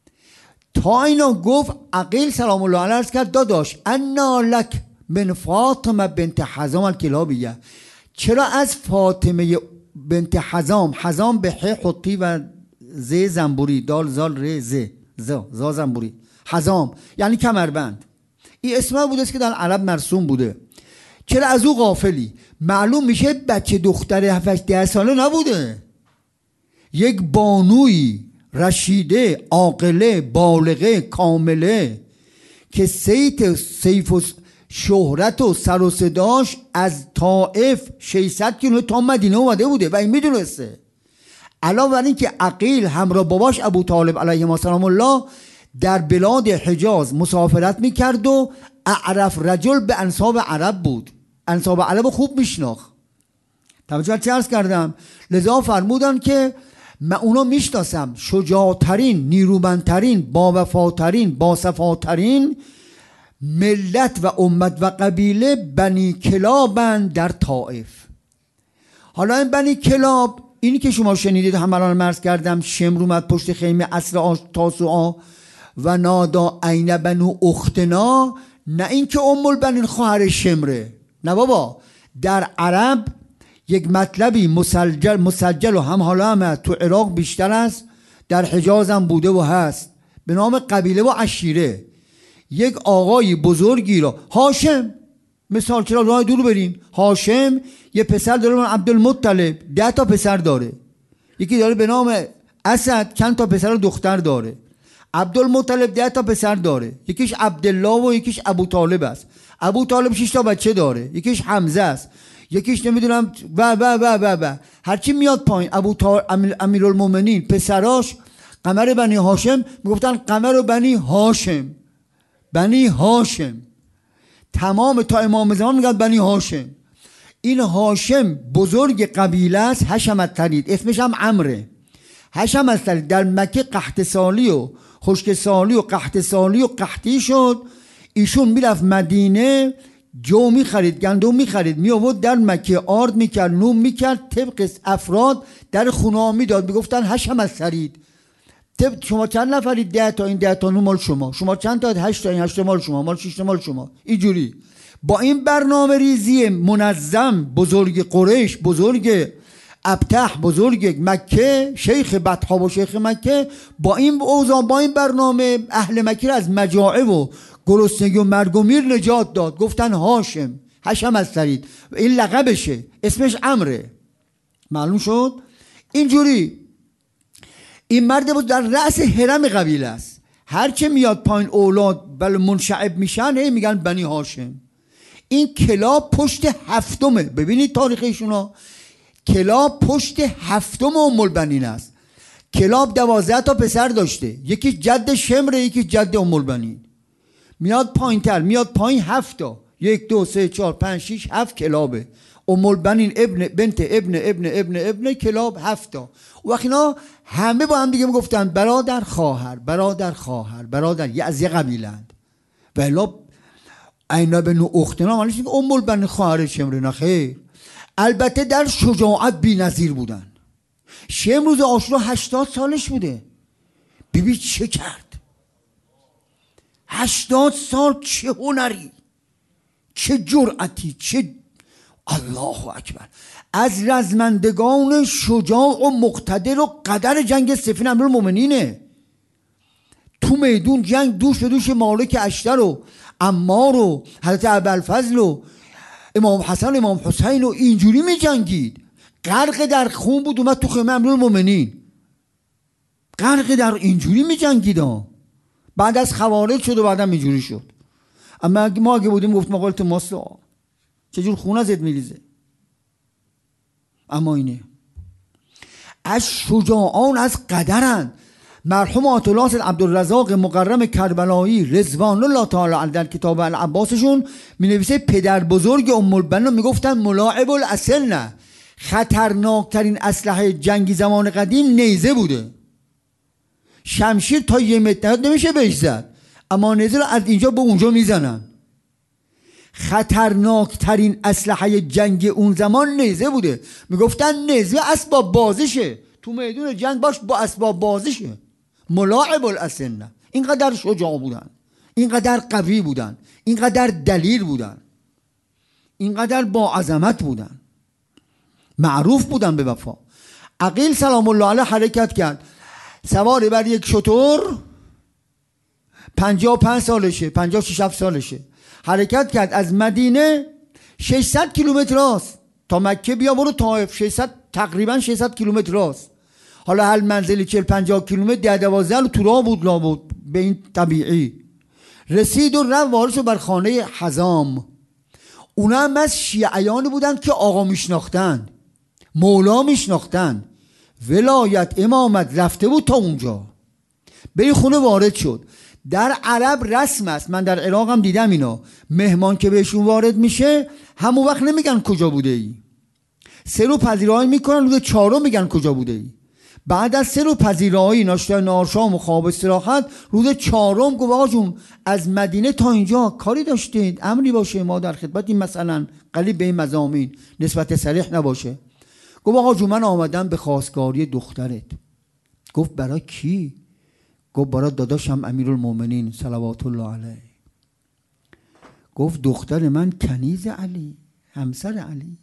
تا اینا گفت عقیل سلام الله علیه کرد داداش انا لک من فاطمه بنت حزام الکلابیه، چرا از فاطمه بنت حزام، حزام به ح حطی و ز زنبوری، دال زال ر ز زنبوری، حزام یعنی کمربند، این اسم بوده است که در عرب مرسوم بوده، چرا از او غافلی؟ معلوم میشه بچه دختر 7-10 ساله نبوده، یک بانوی رشیده عاقله بالغه کامله که سیف و شهرت و سر و صداش از طائف 600 کیلومتر تا مدینه اومده بوده و این میدونسته. علاوه بر این که عقیل همراه باباش ابو طالب علیه السلام الله در بلاد حجاز مسافرت میکرد و اعرف رجل به انساب عرب بود، انساب عرب خوب میشناخت. توجه چه عرض کردم؟ لذا فرمودن که من اونا میشناسم، شجاعترین، نیرومندترین، با وفاترین، با صفاترین ملت و امت و قبیله بنی کلابند در طائف. حالا این بنی کلاب، اینی که شما شنیدید همراه مرز کردم، شمر اومد پشت خیمه عصر تاسوعا و نادا عین بنو اختنا، نه این که ام البنین خواهر شمره، نه بابا. در عرب یک مطلبی مسجل و هم حالا هم تو عراق بیشتر است، در حجاز هم بوده و هست، به نام قبیله و عشیره. یک آقای بزرگی را، هاشم مثال، چرا راه دور بریم، هاشم یه پسر داره به نام عبدالمطلب، 10 تا پسر داره، یکی داره به نام اسد، چند تا پسر و دختر داره. عبدالمطلب 10 تا پسر داره، یکیش عبدالله و یکیش ابو طالب است. ابو طالب 6 تا بچه داره، یکیش حمزه است، یکیش نمیدونم و هرچی میاد پایین. ابو طالب امیرالمومنین پسراش قمر بنی هاشم میگفتن قمر بنی هاشم، بنی هاشم، تمام تا امام زمان میگن بنی هاشم. این هاشم بزرگ قبیله است، حشم الطرید، اسمش هم عمره. حشم الطرید در مکه قحط سالی و خشک سالی و قحط سالی و قحطی شد، ایشون میرفت مدینه جو میخرید، گندم میخرید، میآورد در مکه آرد میکرد، نون میکرد، طبق افراد در خونه ها میداد، میگفتن حشم الطرید. شما چند نفرید؟ 10 تا، این 10 تا نون مال شما، شما چند تا؟ 8 تا، این 8 تا مال شما، مال 6 تا مال شما. اینجوری با این برنامه ریزی منظم بزرگ قریش، بزرگ ابتح، بزرگ مکه، شیخ بطحا و شیخ مکه، با این اوضاع، با این برنامه اهل مکه از مجاعه و گرسنگی و مرگ و میر نجات داد. گفتن هاشم، حشم الطرید، این لقبشه، اسمش عمره. معلوم شد؟ اینجوری این مرد بود در رأس حرم قبیله است، هر که میاد پایین اولاد بل منشعب میشن هی میگن بنی هاشم. این کلاب پشت هفتمه، ببینید تاریخ ایشونا، کلاب پشت هفتم ام البنین است. کلاب 12 تا پسر داشته، یکی جد شمره، یکی جد ام البنین. میاد پایین تر، میاد پایین 7 تا، 1 2 3 4 5 6 7 کلابه. ام البنین ابن بنت ابن ابن ابن ابن کلاب 7 تا. وقتی اینا همه با هم دیگه میگفتن برادر خواهر، برادر خواهر، برادر، از یه قبیلند. و الا عین بنو اختنا معنیش اینه ام البنین خواهر شمر، نه خیر. البته در شجاعت بی‌نظیر بودن. شمروز عاشورا 80 سالش بوده. ببین چه کرد، 80 سال، چه هنری، چه جرأتی، چه الله اکبر. از رزمندگان شجاع و مقتدر و قدر جنگ صفین امیرالمومنینه. تو میدون جنگ دوش به دوش مالک اشتر و عمار و حضرت ابوالفضل و امام حسن و امام حسین و اینجوری می جنگید. غرق در خون بود، اومد تو خیمه امیرالمومنین، غرق در اینجوری می جنگید. بعد از خوارج شد و بعدم اینجوری شد. اما ما اگه بودیم گفتم قلت ماست چجور خون ازت میریزه. اما اینه از شجاعان از قدرند. مرحوم آیت الله سید عبدالرزاق مکرم کربلایی رضوان الله تعالی علیه در کتاب العباسشون می نویسه پدر بزرگ ام البنین میگفتن ملاعب الاسلحه، خطرناکترین اسلحه جنگی زمان قدیم نیزه بوده. شمشیر تا 1 متر نمیشه بهش زد، اما نیزه رو از اینجا به اونجا میزنن. خطرناکترین اسلحه جنگی اون زمان نیزه بوده. میگفتن نیزه اسباب بازیشه، تو میدون جنگ باش با اسباب بازیشه. ملاعب الاسلحه. اینقدر شجاع بودن، اینقدر قوی بودن، اینقدر دلیر بودن، اینقدر با عظمت بودن، معروف بودن به وفا. عقیل سلام الله علیه حرکت کرد، سوار بر یک شتر، 55 سالشه، 56 سالشه، حرکت کرد از مدینه 600 کیلومتر راست تا مکه بیا برو طائف، 600 تقریبا 600 کیلومتر راست. حالا هل منزلی 40-50 کیلومتر 10-12 تو راه بود لابد به این طبیعی. رسید و رفت وارد شد بر خانه حزام. اونا هم از شیعیانی بودن که آقا میشناختن، مولا میشناختن، ولایت امامت رفته بود تا اونجا. به این خونه وارد شد. در عرب رسم است، من در عراق هم دیدم اینا، مهمان که بهشون وارد میشه همون وقت نمیگن کجا بوده ای، 3 روز پذیرایی میکنن، روز 4 میگن کجا بوده ای. بعد از 3 روز پذیرایی ناشتای نهارشام و خواب استراحت، روز 4 گفت آقا جون از مدینه تا اینجا کاری داشتید، امری باشه ما در خدمتیم، مثلا قریب به این مضامین نسبت صریح نباشه. گفت آقا جون من آمدم به خواستگاری دخترت. گفت برای کی؟ گفت برای داداشم امیرالمومنین صلوات الله علیه. گفت دختر من کنیز علی، همسر علی.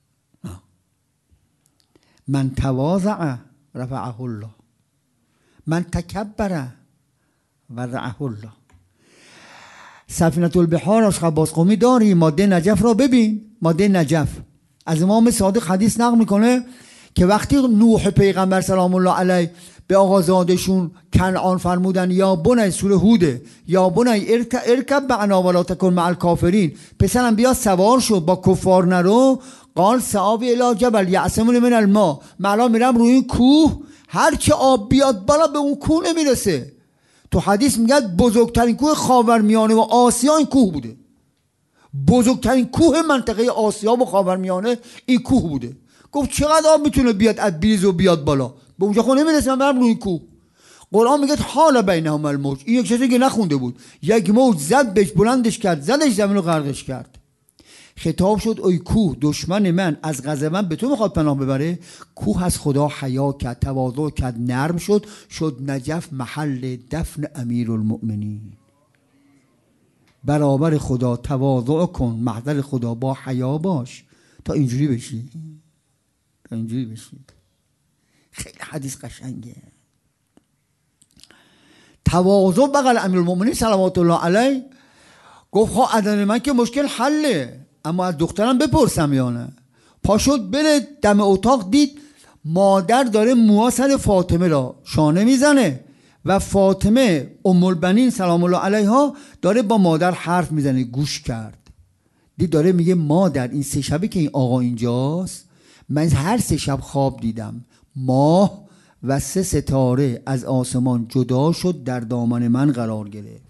من تواضع رفعه الله، من تکبر ورعه الله. سفینة البحار عاشق عباس قمی داری، ماده نجف را ببین. ماده نجف از امام صادق حدیث نقل میکنه که وقتی نوح پیغمبر سلام الله علیه به آقازادشون کنعان فرمودن یا بنی، سوره هوده، یا بنی ارکب معنا ولا تکن مع الکافرین، پسرم بیا سوار شو با کفار نرو. قال سآوی الی جبل یعصمنی من الماء، من میرم روی این کوه، هر چه آب بیاد بالا به اون کوه نمیرسه. تو حدیث میگه بزرگترین کوه خاورمیانه و آسیا این کوه بوده. بزرگترین کوه منطقه آسیا و خاورمیانه این کوه بوده. گفت چقدر آب میتونه بیاد از بریز و بیاد بالا؟ به اونجا خود نمیرسه، من برم روی کوه. قرآن میگه حال بینهم الموج، این یک چیزی که نخونده بود، یک موج زد بهش، بلندش کرد، زدش زمین رو غرقش کرد. خطاب شد ای کوه دشمن من از غضب من به تو میخواد پناه ببره. کوه از خدا حیا کرد، تواضع کرد، نرم شد، شد نجف محل دفن امیرالمؤمنین. برابر خدا تواضع کن، محضر خدا با حیا باش تا اینجوری بشی، تا اینجوری بشی. خیلی حدیث قشنگه. تواضع بغل امیرالمؤمنین صلوات الله علیه. گفت خب عدن من که مشکل حله، اما از دخترم بپرسم یا نه. پا شد بره دم اتاق، دید مادر داره موها سر فاطمه را شانه میزنه و فاطمه ام البنین سلام الله علیها داره با مادر حرف میزنه. گوش کرد، دید داره میگه مادر این 3 شبه که این آقا اینجاست، من هر 3 شب خواب دیدم ماه و 3 ستاره از آسمان جدا شد در دامن من قرار گرفت.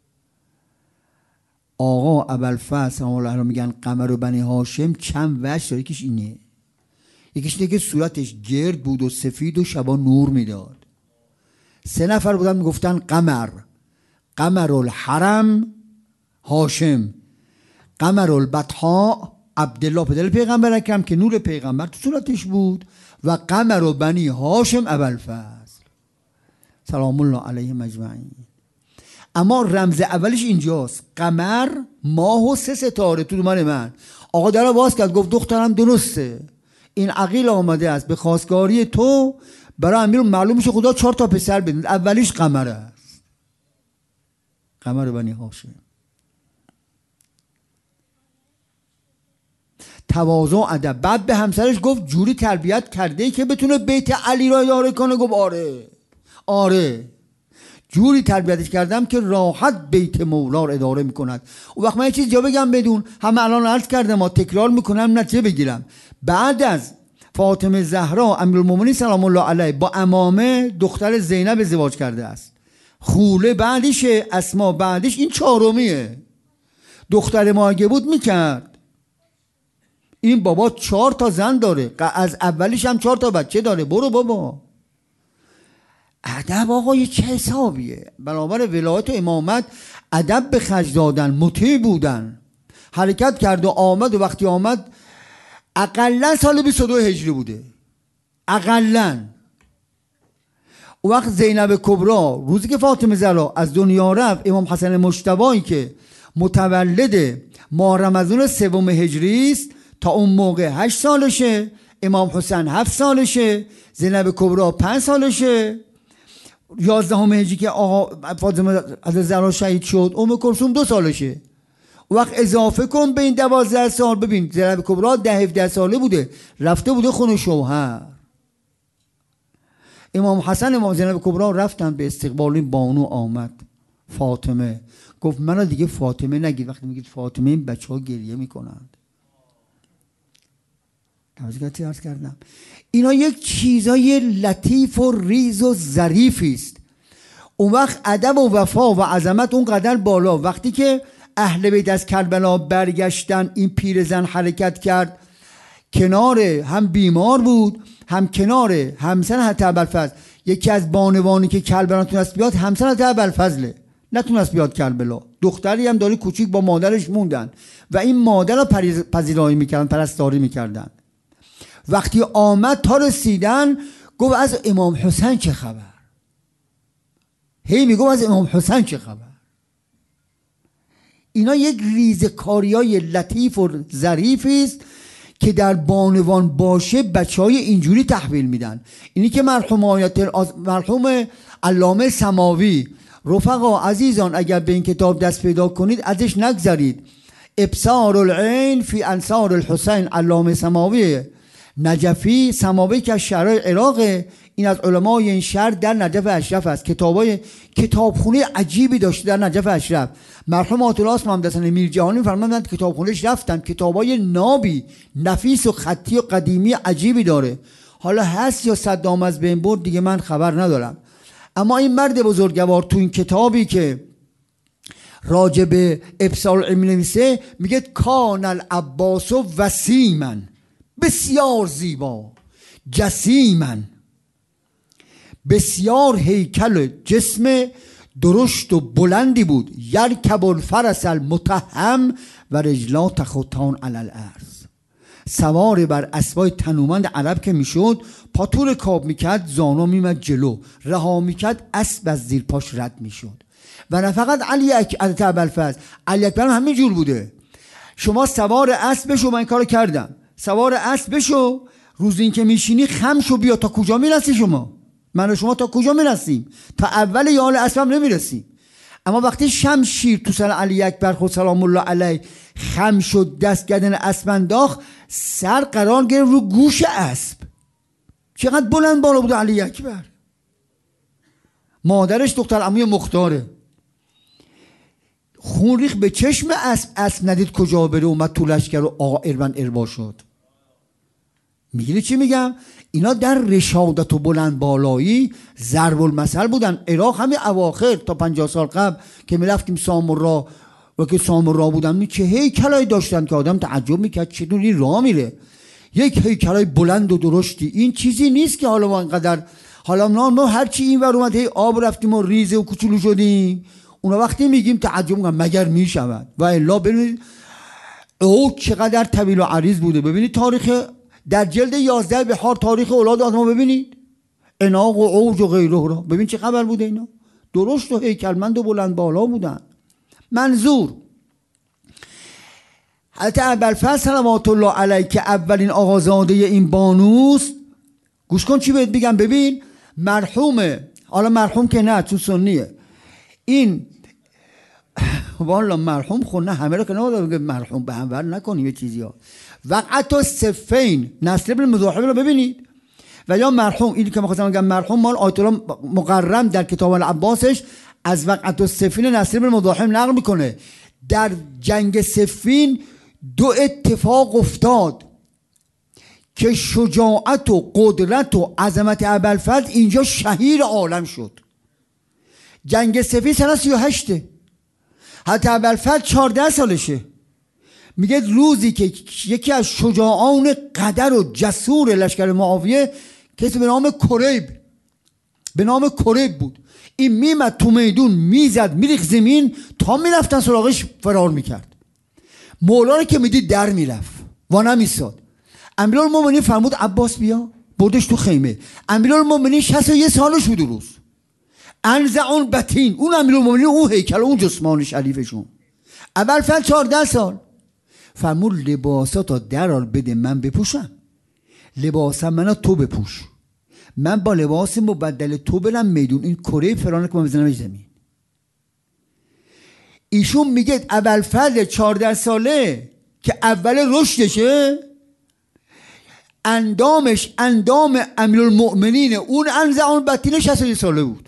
آقا ابوالفضل سلام الله علیه میگن قمر و بنی هاشم چند وجه داره. یکیش اینه، یکیش اینه که صورتش گرد بود و سفید و شبا نور میداد. 3 نفر بودن میگفتن قمر، قمر الحرم هاشم، قمر البطحاء عبدالله پدر پیغمبر اکرم که نور پیغمبر تو صورتش بود، و قمر و بنی هاشم ابوالفضل سلام الله علیهم اجمعین. اما رمز اولش اینجاست، قمر، ماه و 3 ستاره تو دامن من. آقا در باز کرد، گفت دخترم درسته، این عقیل آمده است به خواستگاری تو، برای امیر معلوم میشه خدا 4 تا پسر بده، اولیش قمر است، قمر بنی هاشم. تواضع ادب. بعد به همسرش گفت جوری تربیت کرده که بتونه بیت علی را اداره کنه. گفت آره، آره. جوری تربیتش کردم که راحت بیت مولا رو اداره میکند. و وقت من یه چیز جا بگم بدون همه الان عرض کردم ما تکرار میکنم نتیجه بگیرم. بعد از فاطمه زهرا امیرالمومنین سلام الله علیه با امامه دختر زینب ازدواج کرده است. خوله بعدشه، اسما بعدش، این چهارمیه. دختر ما اگه بود میکرد. این بابا 4 تا زن داره، از اولیش هم 4 تا بچه داره. برو بابا. ادب آقا چه حسابیه؟ بنابر ولایت و امامت ادب به خرج دادن، مطیع بودن. حرکت کرد و آمد و وقتی آمد اقلن سال 22 هجری بوده، اقلن. و وقت زینب کبرا روزی که فاطمه زهرا از دنیا رفت، امام حسن مجتبی که متولد ماه رمضان 3 هجری است تا اون موقع 8 سالشه، امام حسین 7 سالشه، زینب کبرا 5 سالشه. 11 هجری که آقا فاطمه از زهرا شهید شد، ام کلثوم 2 سالشه. وقت اضافه کن به این 12 سال، ببین زینب کبرا 10-17 ساله بوده، رفته بوده خونه شوهر. امام حسن امام زینب کبرا رفتن به استقبال بانو، آمد فاطمه، گفت منو دیگه فاطمه نگید. وقتی میگید فاطمه این بچه ها گریه میکنند. توضیحاتی عرض کردم. اینا یک چیزای لطیف و ریز و ظریفی است. اون وقت ادب و وفا و عظمت اون قدر بالا. وقتی که اهل بیت از کربلا برگشتن، این پیرزن حرکت کرد کنار، هم بیمار بود هم کنار همسر حضرت ابوالفضل. یکی از بانوانی که کربلا تونست بیاد همسر حضرت ابوالفضله، نتونست بیاد کربلا. دختری هم داری کوچیک با مادرش موندن و این مادر رو پذیرایی میکردن، پرستاری میکردن. وقتی آمد تا رسیدن گفت از امام حسین چه خبر؟ هی میگفت از امام حسین چه خبر؟ اینا یک ریزکاریای لطیف و ظریفی است که در بانوان باشه بچهای اینجوری تحویل میدن. اینی که مرحوم علامه سماوی، رفقا عزیزان اگر به این کتاب دست پیدا کنید ازش نگذرید. ابصار العین فی انصار الحسین، علامه سماوی نجفی، سماوی که از شهرهای عراقه، این از علمای این شهر در نجف اشرف است. کتابخونه عجیبی داشته در نجف اشرف. مرحوم آیت الله محمد حسن میرجهانی فرمودند کتابخونهش رفتم، کتابای نابی نفیس و خطی و قدیمی عجیبی داره. حالا هست یا صدام از بین برد دیگه من خبر ندارم. اما این مرد بزرگوار تو این کتابی که راجع به ابصار العلم نویسه میگه کان العباس وسیما، بسیار زیبا، جسیما، بسیار هیکل جسم درشت و بلندی بود. یرکب الفرس المتهم و رجلا تخطان علی الارض، سوار بر اسبای تنومند عرب که میشد، پاتو رکاب میکرد، زانو میمد جلو، رها میکرد، اسب از زیر پاش رد میشد. و نه فقط علی ابوالفضل، علی اکبر هم همین جور بوده. شما سوار اسب بشو، من این کارو کردم، سوار اسب بشو، روز این که میشینی خم شو بیا. تا کجا میرسی شما؟ من و شما تا کجا میرسیم؟ تا اول یال اسبم نمیرسیم. اما وقتی شمشیر تو سر علی اکبر خود سلام الله علیه خم شد، دست گردن اسب انداخت، سر قرار گرفت رو گوش اسب. چقدر بلند بالا بود علی اکبر. مادرش دختر عموی مختاره. خون ریخت به چشم اسب. اسب ندید کجا بره، اومد تو لشکر و آقا اربن اربا شد. میگیری چی میگم؟ اینا در رشادت و بلند بالایی ضرب المثل بودن. عراق همین اواخر تا 50 سال قبل که میرفتیم سامرا و که سامرا بودن، چه هیکلایی داشتن که آدم تعجب میکرد چطوری راه میره. یک هیکلای بلند و درشتی. این چیزی نیست که حالا ما انقدر، حالا ما هرچی این ور اومد هی آب رفتیم و ریزه و کوچولو شدیم، اونا وقتی میگیم تعجب میکنم مگر میشود. و الا ببینید او چقدر طویل و عریض بوده. ببینید تاریخ در جلد 11 بحار تاریخ اولاد آدم ببینید، اناق و اوج و غیره را ببین چه خبر بوده. اینا درشت و هیکلمند و بلند بالا بودن. منظور حضرت ابوالفضل صلوات الله علیه که اولین آقازاده این بانوست. گوش کن چی بهت بگم. ببین مرحومه، حالا مرحوم که نه چون سنیه، این والا مرحوم خود نه همه رو که نباید مرحوم به هم ور نکنیم یه چیزی ها. وقعت و صفین نصر ابن مزاحم رو ببینید. و یا مرحوم، اینی که می‌خواستم بگم، مرحوم مال آیت الله مقرم در کتاب العباسش از وقت السفین نصیر بن مزاحم نقل میکنه در جنگ صفین 2 اتفاق افتاد که شجاعت و قدرت و عظمت ابوالفضل اینجا شهیر عالم شد. جنگ صفین سال 38 حتی ابوالفضل 14 سالشه. میگه روزی که یکی از شجاعان قدر و جسور لشکر معاویه کسی به نام کریب بود، این میمد تو میدون میزد میریخت زمین تا میرفتن سراغش فرار میکرد. مولا رو که میدید در میرفت و نمیستاد. امیرالمومنین فرمود عباس بیا، بردش تو خیمه. امیرالمومنین 61 سالش بود روز. انزعون بطین، اون امیرالمومنین، اون هیکل، اون جسمان شریفشون. ابوالفضل 14 سال. فرمود لباساتو درال بده من بپوشم، لباسم منو تو بپوش، من با لباس مبدل تو برم میدون، این کره فرانه که من بزنمش زمین. ایشون میگه ابوالفضل 14 ساله که اول رشدشه، اندامش اندام امیرالمؤمنین، اون انزعون بطین 61 ساله بود.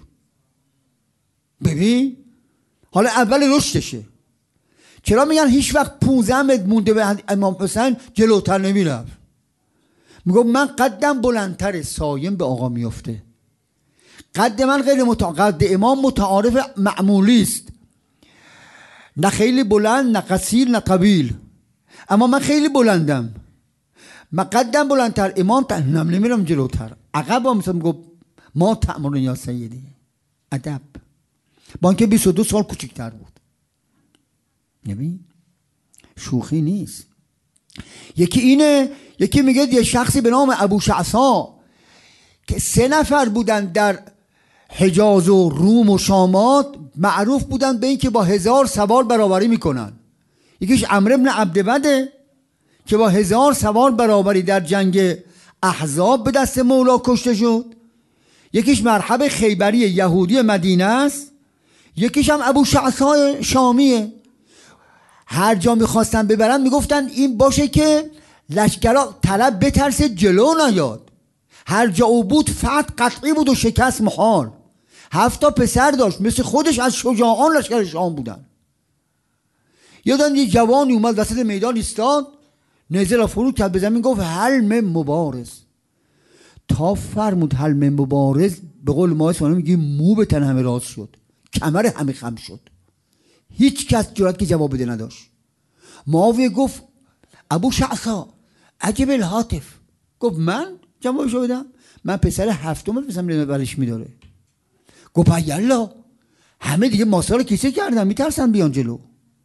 ببین حالا اول رشدشه. چرا میگن هیچ وقت 15 متر مونده به امام حسین جلوتر نمیرفت؟ میگم من قدم بلندتره، سایم به آقا میفته. قد من غیر قد امام متعارف معمولی است، نه خیلی بلند نه قصیر نه طویل، اما من خیلی بلندم. من قدم بلندتر، امام نمیرم جلوتر، عقب هم میگم ما تأمرون یا سیدی، ادب. با اینکه 22 سال کوچکتر بود. نبین شوخی نیست. یکی اینه، یکی میگه یه شخصی به نام ابو شعثا که 3 نفر بودن در حجاز و روم و شامات، معروف بودن به این که با 1000 سوار برابری میکنن. یکیش عمرو بن عبدبده که با 1000 سوار برابری در جنگ احزاب به دست مولا کشته شد. یکیش مرحب خیبری یهودی مدینه است. یکیش هم ابو شعثا شامیه. هر جا میخواستن ببرن میگفتن این باشه که لشکرها طلب بترسه جلو نیاد. هر جا او بود فتح قطعی بود و شکست محال. 7 تا پسر داشت مثل خودش، از شجاعان لشکر شام بودن. یادن یه جوانی اومد وسط میدان ایستاد، نیزه را فرو کرد به زمین، گفت هل من مبارز. تا فرمود هل من مبارز، به قول ما اسمانه میگیم مو به تن همه راز شد، کمر همه خم شد. هیچ کس جرأت که جواب بده نداشت. معاویه گفت ابو شعثا عجب الهاتف. گفت من جوابشو بدم؟ من پسر 7م پسرم برش میداره. گفت یلا، همه دیگه ماسا رو کیسه کردن میترسن بیان جلو.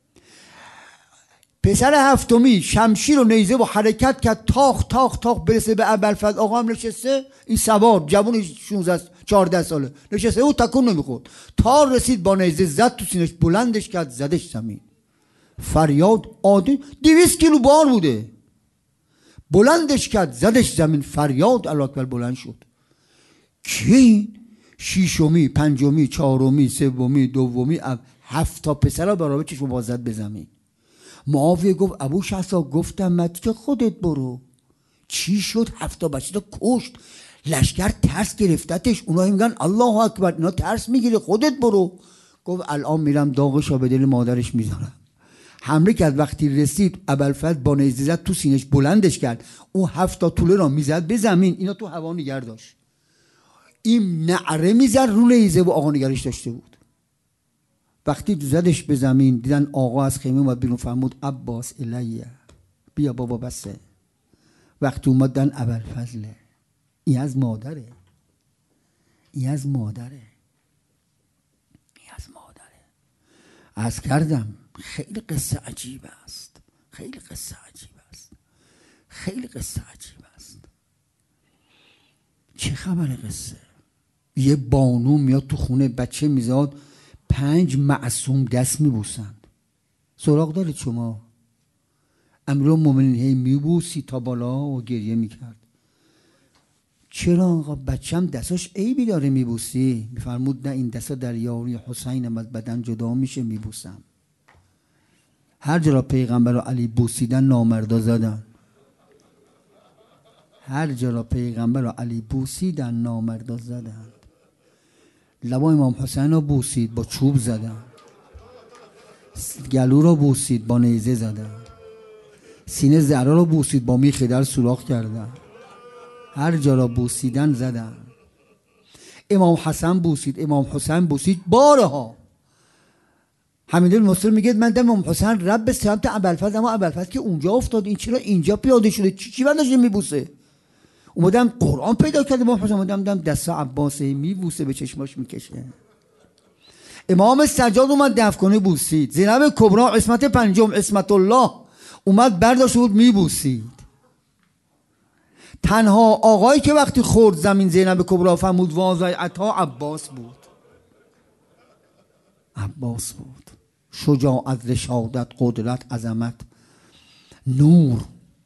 پسر 7می شمشیر و نیزه و حرکت کرد، تاخ تاخ تاخ برسه به ابوالفضل. آقا هم نشسته، این سوار جوون 14 ساله نشسته او تکون نمیخورد، تا رسید با نیزه زد تو سینش، بلندش کرد زدش زمین. فریاد عادی 200 کیلو بار بوده، بلندش کرد زدش زمین. فریاد الله اکبر بلند شد. کی؟ 6می 5می 4می 3می 2می 7 تا پسرا برابر چشم باز زد به زمین. معاویه گفت ابو شعثا گفتم مت که خودت برو. چی شد؟ 7 تا بچه تا کشت. لشکر ترس گرفتتش، اونا میگن الله اکبر، اینا ترس میگیره، خودت برو. گفت الان میرم داغشو به دل مادرش میذارم. حمله کرد. وقتی رسید ابوالفضل با نیزه زد تو سینش، بلندش کرد. اون 7 تا توله را میزد به زمین، اینا تو هوا نگه داشت. این نعره میزد رو نیزه و آقا نگرش داشته بود. وقتی زدش به زمین دیدن آقا از خیمه اومد بیرون، فرمود عباس الیه، بیا بابا بسه. وقتی اومدن ابوالفضل، این از مادره، این از مادره، این از مادره. عرض کردم خیلی قصه عجیب است، خیلی قصه عجیب است، خیلی قصه عجیب است. چه خبر قصه؟ یه بانو میاد تو خونه، بچه میزاد، 5 معصوم دست میبوسند. سراغ دارید شما؟ امیرالمومنین هی میبوسی تا بالا و گریه میکرد. چرا آقا بچم دستاش عیبی داره میبوسی؟ میفرمود نه، این دستا در یاری حسینم از بدن جدا میشه میبوسم. هر جا را پیغمبر و علی بوسیدن نامردا زدن، هر جا را پیغمبر و علی بوسیدن نامردا زدند. لبا امام حسین را بوسید با چوب زدند، گلو را بوسید با نیزه زدند، سینه زهرا را بوسید با میخ در سوراخ کردند. هر جا را بوسیدن زدند. امام حسن بوسید، امام حسین بوسید بارها. حمید المصری میگه من دم امام حسین رب به سمت ابوالفضل، اما ابوالفضل که اونجا افتاد، این چرا اینجا پیاده شده؟ چی بندش میبوسه؟ اومدم قرآن پیدا کرده امام حسین، اومدم دست عباسه میبوسه، به چشماش میکشه. امام سجاد اومد دفع کنه بوسید. زینب کبرا عصمت پنجم عصمت الله اومد برداشت بود میبوسید. تنها آقایی که وقتی خورد زمین زینب کبرا فرمود واضع عطا عباس بود. عباس بود. شجاعت، رشادت، قدرت، عظمت، نور.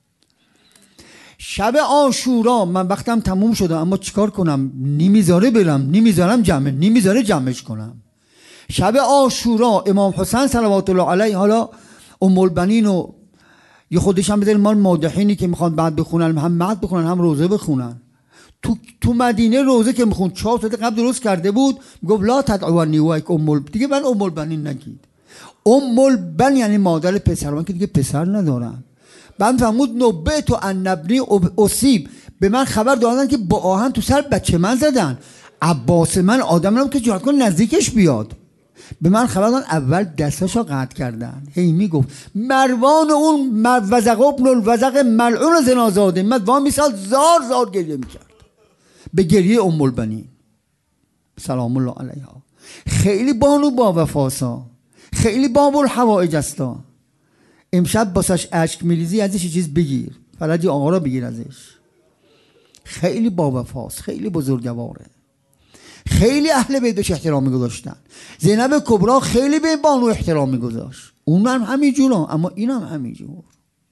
شب عاشورا من وقتم تموم شده، اما چیکار کنم؟ نمیذاره برم، نمیذارم نمیذاره جمعش کنم. شب عاشورا امام حسین صلوات الله علیه، حالا ام البنین و یه خودش هم بذاریم مال مادحینی که میخوان بعد بخونن، هم مد بخونن هم روزه بخونن. تو مدینه روزه که میخون 4 ساعت قبل درست کرده بود، گفت لا تدعونی وایک دیگه من ام البنین نگید. ام البنین یعنی مادر پسر، من که دیگه پسر ندارم. بعد فرمود نبه تو ان ابنی اصیب، به من خبر دادن که با آهن تو سر بچه من زدن. عباس من آدم نم که جرأت کن نزدیکش بیاد. به من خبر دادن اول دستاشو قطع کردن. هی میگفت مروان اون وزق ابن الوزق ملعون زنازاده، من وام میسال زار گریه میکرد به گریه ام البنین سلام الله علیها. خیلی بانو با وفاسا، خیلی باب الحوائج استا. امشب باسش اشک میریزی ازش چیز بگیر، فرجی آقا را بگیر ازش. خیلی با وفاست، خیلی بزرگواره، خیلی اهل بیتش احترام میگذاشتن. زینب کبرا خیلی به بانو احترام میگذاشت. اونم همینجور، اما اینم همینجور.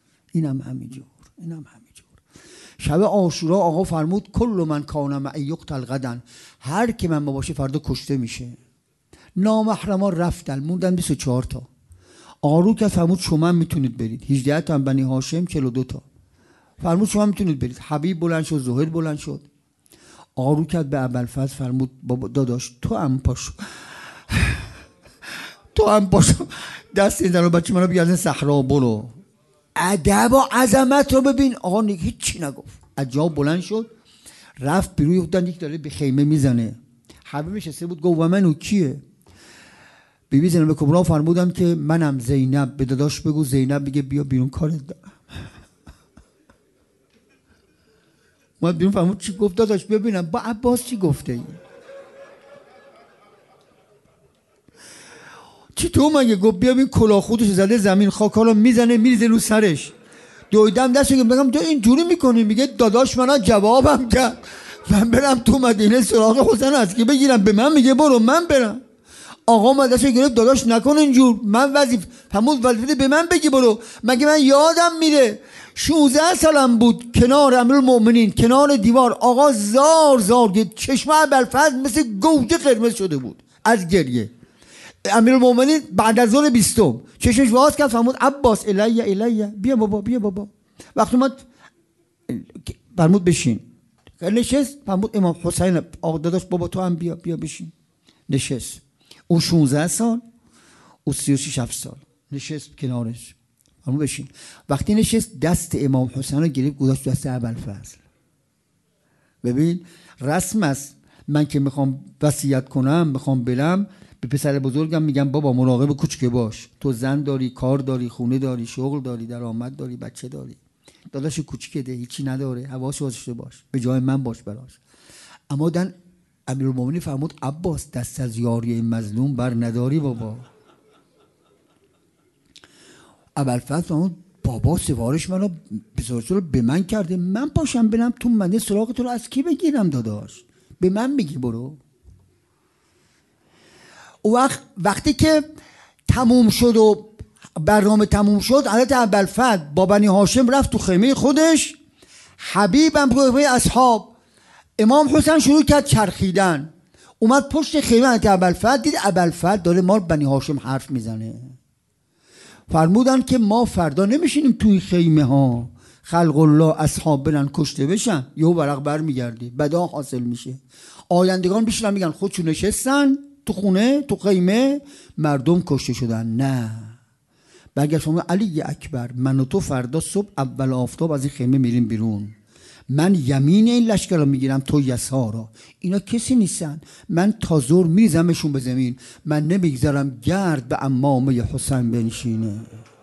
شب عاشورا آقا فرمود کل من کان معی یقتل غدا، هر کی من با باشه فردا کشته میشه. نامحرما رفتن، موندن 24 تا. آقا که فرمود شما میتونید برید. 18 تا بنی هاشم، 42 تا. فرمود شما میتونید برید. حبیب بلند شد، زهیر بلند شد. آقا رو کرد به ابوالفضل فرمود بابا داداش تو هم پاشو دست این زن و بچه منو بیارن صحرا، برو. ادب و عظمت رو ببین. آقا هیچی نگفت، عجاب بلند شد رفت بیروی خودن، یک داره به خیمه میزنه. حبیب نشسته بود، گفت و منو کیه؟ بیبی زینب کبرا فرمودن که منم زینب، به داداش بگو زینب بگه بیا بیرون کارت دارم. اومد بیرون فرمود چی گفت؟ داداش ببینم با عباس چی گفته ای؟ چی تو مگه؟ گفت بیا ببین کلاه خودش زده زمین، خاکارو میزنه میریزه رو سرش. دویدم دستش بگم تو اینجوری میکنی؟ میگه داداش منو جوابم کرد من برم تو مدینه سراغ حسین از کی بگیرم؟ به من میگه برو من برم. آقا من دستش گرفت داداش نکن اینجور، من وظیفه فرمود وظیفه به من بگی برو. مگه من یادم میره 16 سالم بود کنار امیرالمومنین کنار دیوار، آقا زار گرد، چشم ابوالفضل مثل گوجه قرمز شده بود از گریه. امیرالمومنین بعد از ظهر 20 چشمش باز کرد فرمود عباس الیه بیا بابا. وقتی اومد فرمود بشین، نشست. فرمود امام حسین آقا داداش بابا تو هم بیا بشین. نشست. او 16 سال، او 36 سال نشست کنارش. فرمود بشین. وقتی نشست دست امام حسین رو گرفت گذاشت دست ابوالفضل. ببین رسم است، من که میخوام وصیت کنم، میخوام برم به پسر بزرگم میگم بابا مراقب کوچکه باش، تو زن داری، کار داری، خونه داری، شغل داری، درآمد داری، بچه داری. داداش کوچیکه ده هیچی نداره، حواسش داشته باش، به جای من باش براش. اما دن امیرالمومنین فرمود عباس دست از یاری این مظلوم بر نداری بابا. ابوالفضل فرمود بابا سفارش منو به من کرده، من پاشم برم تو منه سراغ تو رو از کی بگیرم داداش؟ به من میگی برو. وقتی که تموم شد و برنامه تموم شد، حضرت ابوالفضل با بنی هاشم رفت تو خیمه خودش. حبیبم گفت اصحاب، امام حسین شروع کرد چرخیدن، اومد پشت خیمه حضرت ابوالفضل، دید ابوالفضل داره مال بنی هاشم حرف میزنه. فرمودن که ما فردا نمیشینیم توی خیمه ها، خلق الله اصحاب برن کشته بشن، یهو ورق بر میگردی، بدا حاصل میشه. آیندگان بیشتر میگن خودشون نشستن تو خونه تو خیمه، مردم کشته شدن. نه، برگشت شما علی اکبر، من و تو فردا صبح اول آفتاب از این خیمه میریم بیرون. من یمین این لشکر رو میگیرم، تو یسارا. اینا کسی نیستن، من تا زور میریزمشون به زمین. من نمیگذارم گرد به عمامه حسین بنشینه.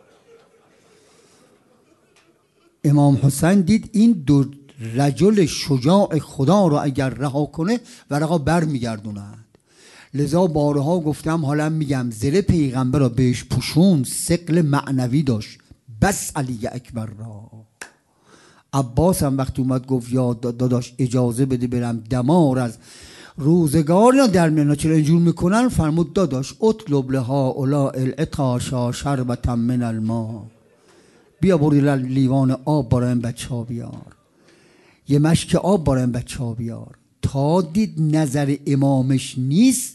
امام حسین دید این دو رجل شجاع خدا رو اگر رها کنه ورقا بر میگردوند. لذا بارها گفتم، حالا میگم، زل پیغمبر را بهش پوشون، ثقل معنوی داشت، بس علی اکبر را. عباس هم وقتی اومد گفت یا داداش اجازه بده برم دمار از روزگار یا در میان، چرا اینجور میکنن؟ فرمود داداش اطلب لها اولا العطاشا شربتا من الماء، بیا بردی لیوان آب برای این بچه ها بیار، یه مشک آب برای این بچه ها بیار. تا دید نظر امامش نیست،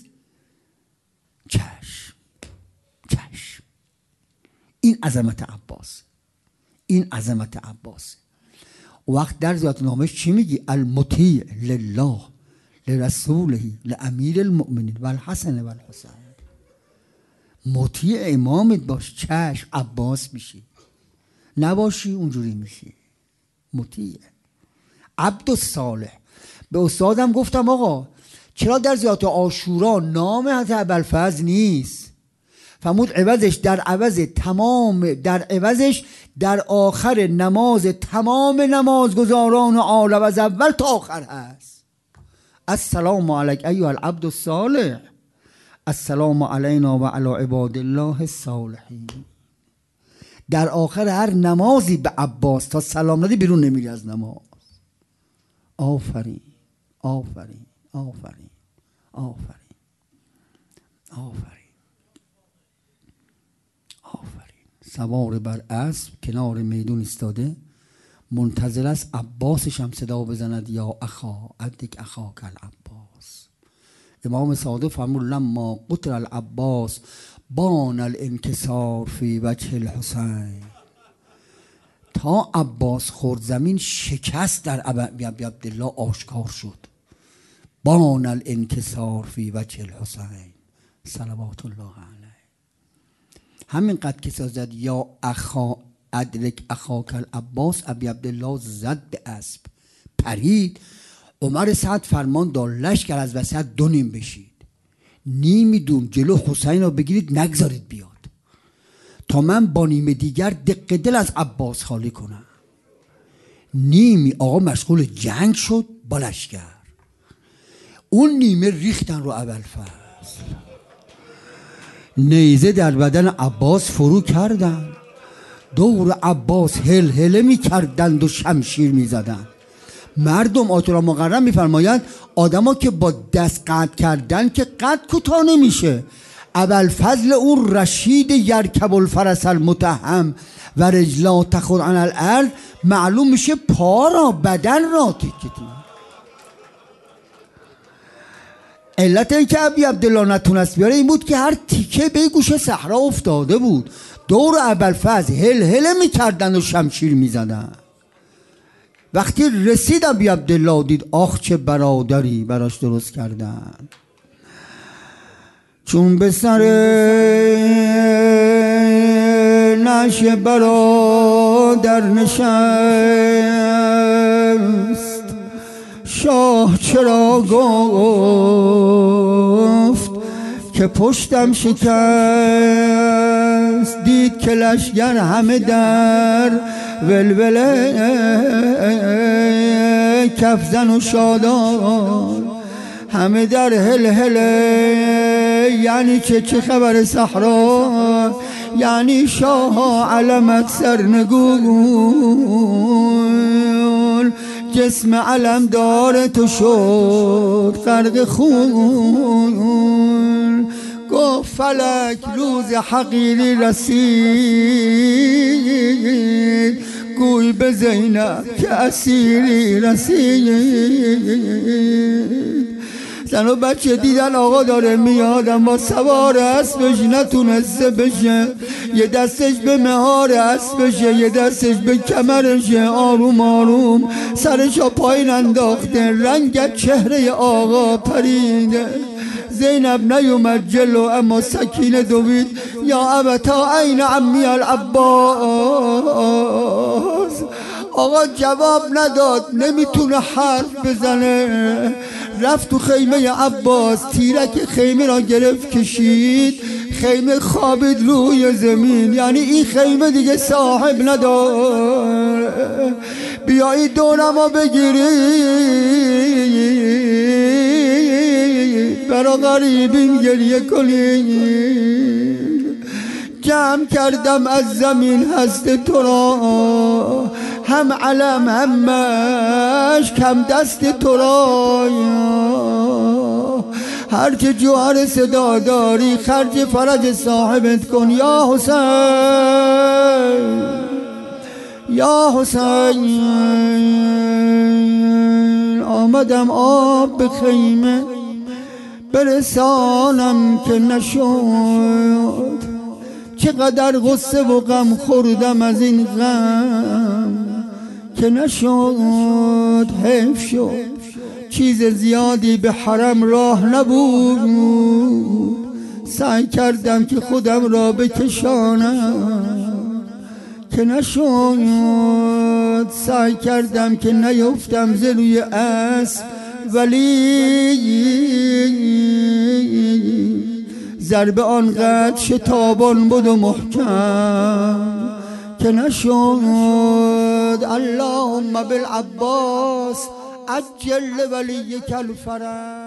چشم. این عظمت عباس، این عظمت عباس. وقت در ذات نامش چی میگی؟ المطیع لله لرسوله لامیر المؤمنین والحسن والحسین. مطیع امامت باش، چشم، عباس میشی. نباشی اونجوری میشی. مطیع عبد الصالح. به استادم گفتم آقا چرا در زیارت عاشورا نام حضرت ابوالفضل نیست؟ فرمود عوضش در عوضش در آخر نماز تمام نمازگزاران عالم از اول تا آخر هست. السلام علیک ایها العبد الصالح، السلام علینا و علی عباد الله الصالحین. در آخر هر نمازی به عباس تا سلام ندی بیرون نمیری از نماز. آفرین آفرین آفرین آفرین آفرین آفرین. سوار بر اسب کنار میدون ایستاده، منتظر است عباسش هم صدا بزند یا اخا ادک اخاک العباس. امام صادق فرمود لما قتل العباس بان الانکسار فی وجه الحسین. تا عباس خورد زمین شکست در ابی عبدالله آشکار شد. بان الانکسار فی وجه الحسین صلوات الله علیه. همین قد که زد یا اخا ادرک اخاک العباس، ابی عبدالله زد به اسب پرید. عمر سعد فرمان داد لشکر از وسط دو نیم بشید، نیمی دون جلو حسین رو بگیرید نگذارید بیاد تا من با نیم دیگر دق دل از عباس خالی کنم. نیمی آقا مشغول جنگ شد با لشکر، اون نیمه ریختن رو ابوالفضل، نیزه در بدن عباس فرو کردن، دور عباس هلهله می کردند و شمشیر می زدند. مردم آتورا مقرم می فرمایند آدما که با دست قطع کردن که قطع کوتاه نمیشه. ابوالفضل اون رشید یرکب الفرس المتهم و رجلا تخر عن الارض، معلوم میشه پا را بدن را تکیدی. علت این که ابی عبدالله نتونست بیاره این بود که هر تیکه به گوشه صحرا افتاده بود. دور ابوالفضل هلهله میکردن و شمشیر میزدن. وقتی رسید ابی عبدالله دید آخ چه برادری براش درست کردن. چون به سر نعش برادر نشست، شاه چرا گفت که پشتم شکست. دید که لشگر همه در ولوله کفزن و شادان، همه در هلهله، یعنی چه خبر صحرا، یعنی شاه علمت سرنگون، جسم علم دار تو شد غرق خون. گفت فلک روز حقیری رسید، گوی به زینب که اسیری رسید. زن و بچه دیدن آقا داره میاد اما سوار اسبش نتونسته بشه، یه دستش به مهار اسبشه یه دستش به کمرشه، آروم آروم سرشو پایین انداخته، رنگ چهره آقا پریده. زینب نیومد جلو اما سکینه دوید، یا ابتا این عمی العباس. آقا جواب نداد، نمیتونه حرف بزنه. رفت تو خیمه عباس، تیرک خیمه را گرفت کشید، خیمه خوابید روی زمین. یعنی این خیمه دیگه صاحب نداره، بیایی دورمو بگیرید، برا غریبیم گریه کنید. جمع کردم از زمین هست تو را، هم علم هم مشک هم دست تو را. هرچه جوهر صدا داری خرج فرج صاحبت کن یا حسین، یا حسین. آمدم آب به خیمه برسانم که نشد، چقدر غصه و غم خوردم از این غم که نشد. حیف شد چیز زیادی به حرم راه نبود، سعی کردم که خودم را بکشانم که نشد. سعی کردم که نیفتم ز روی اسب، ولی ضربه آنقدر شتابان بود و محکم که نشد. اللهم بالعباس عجل ولیک الفرج.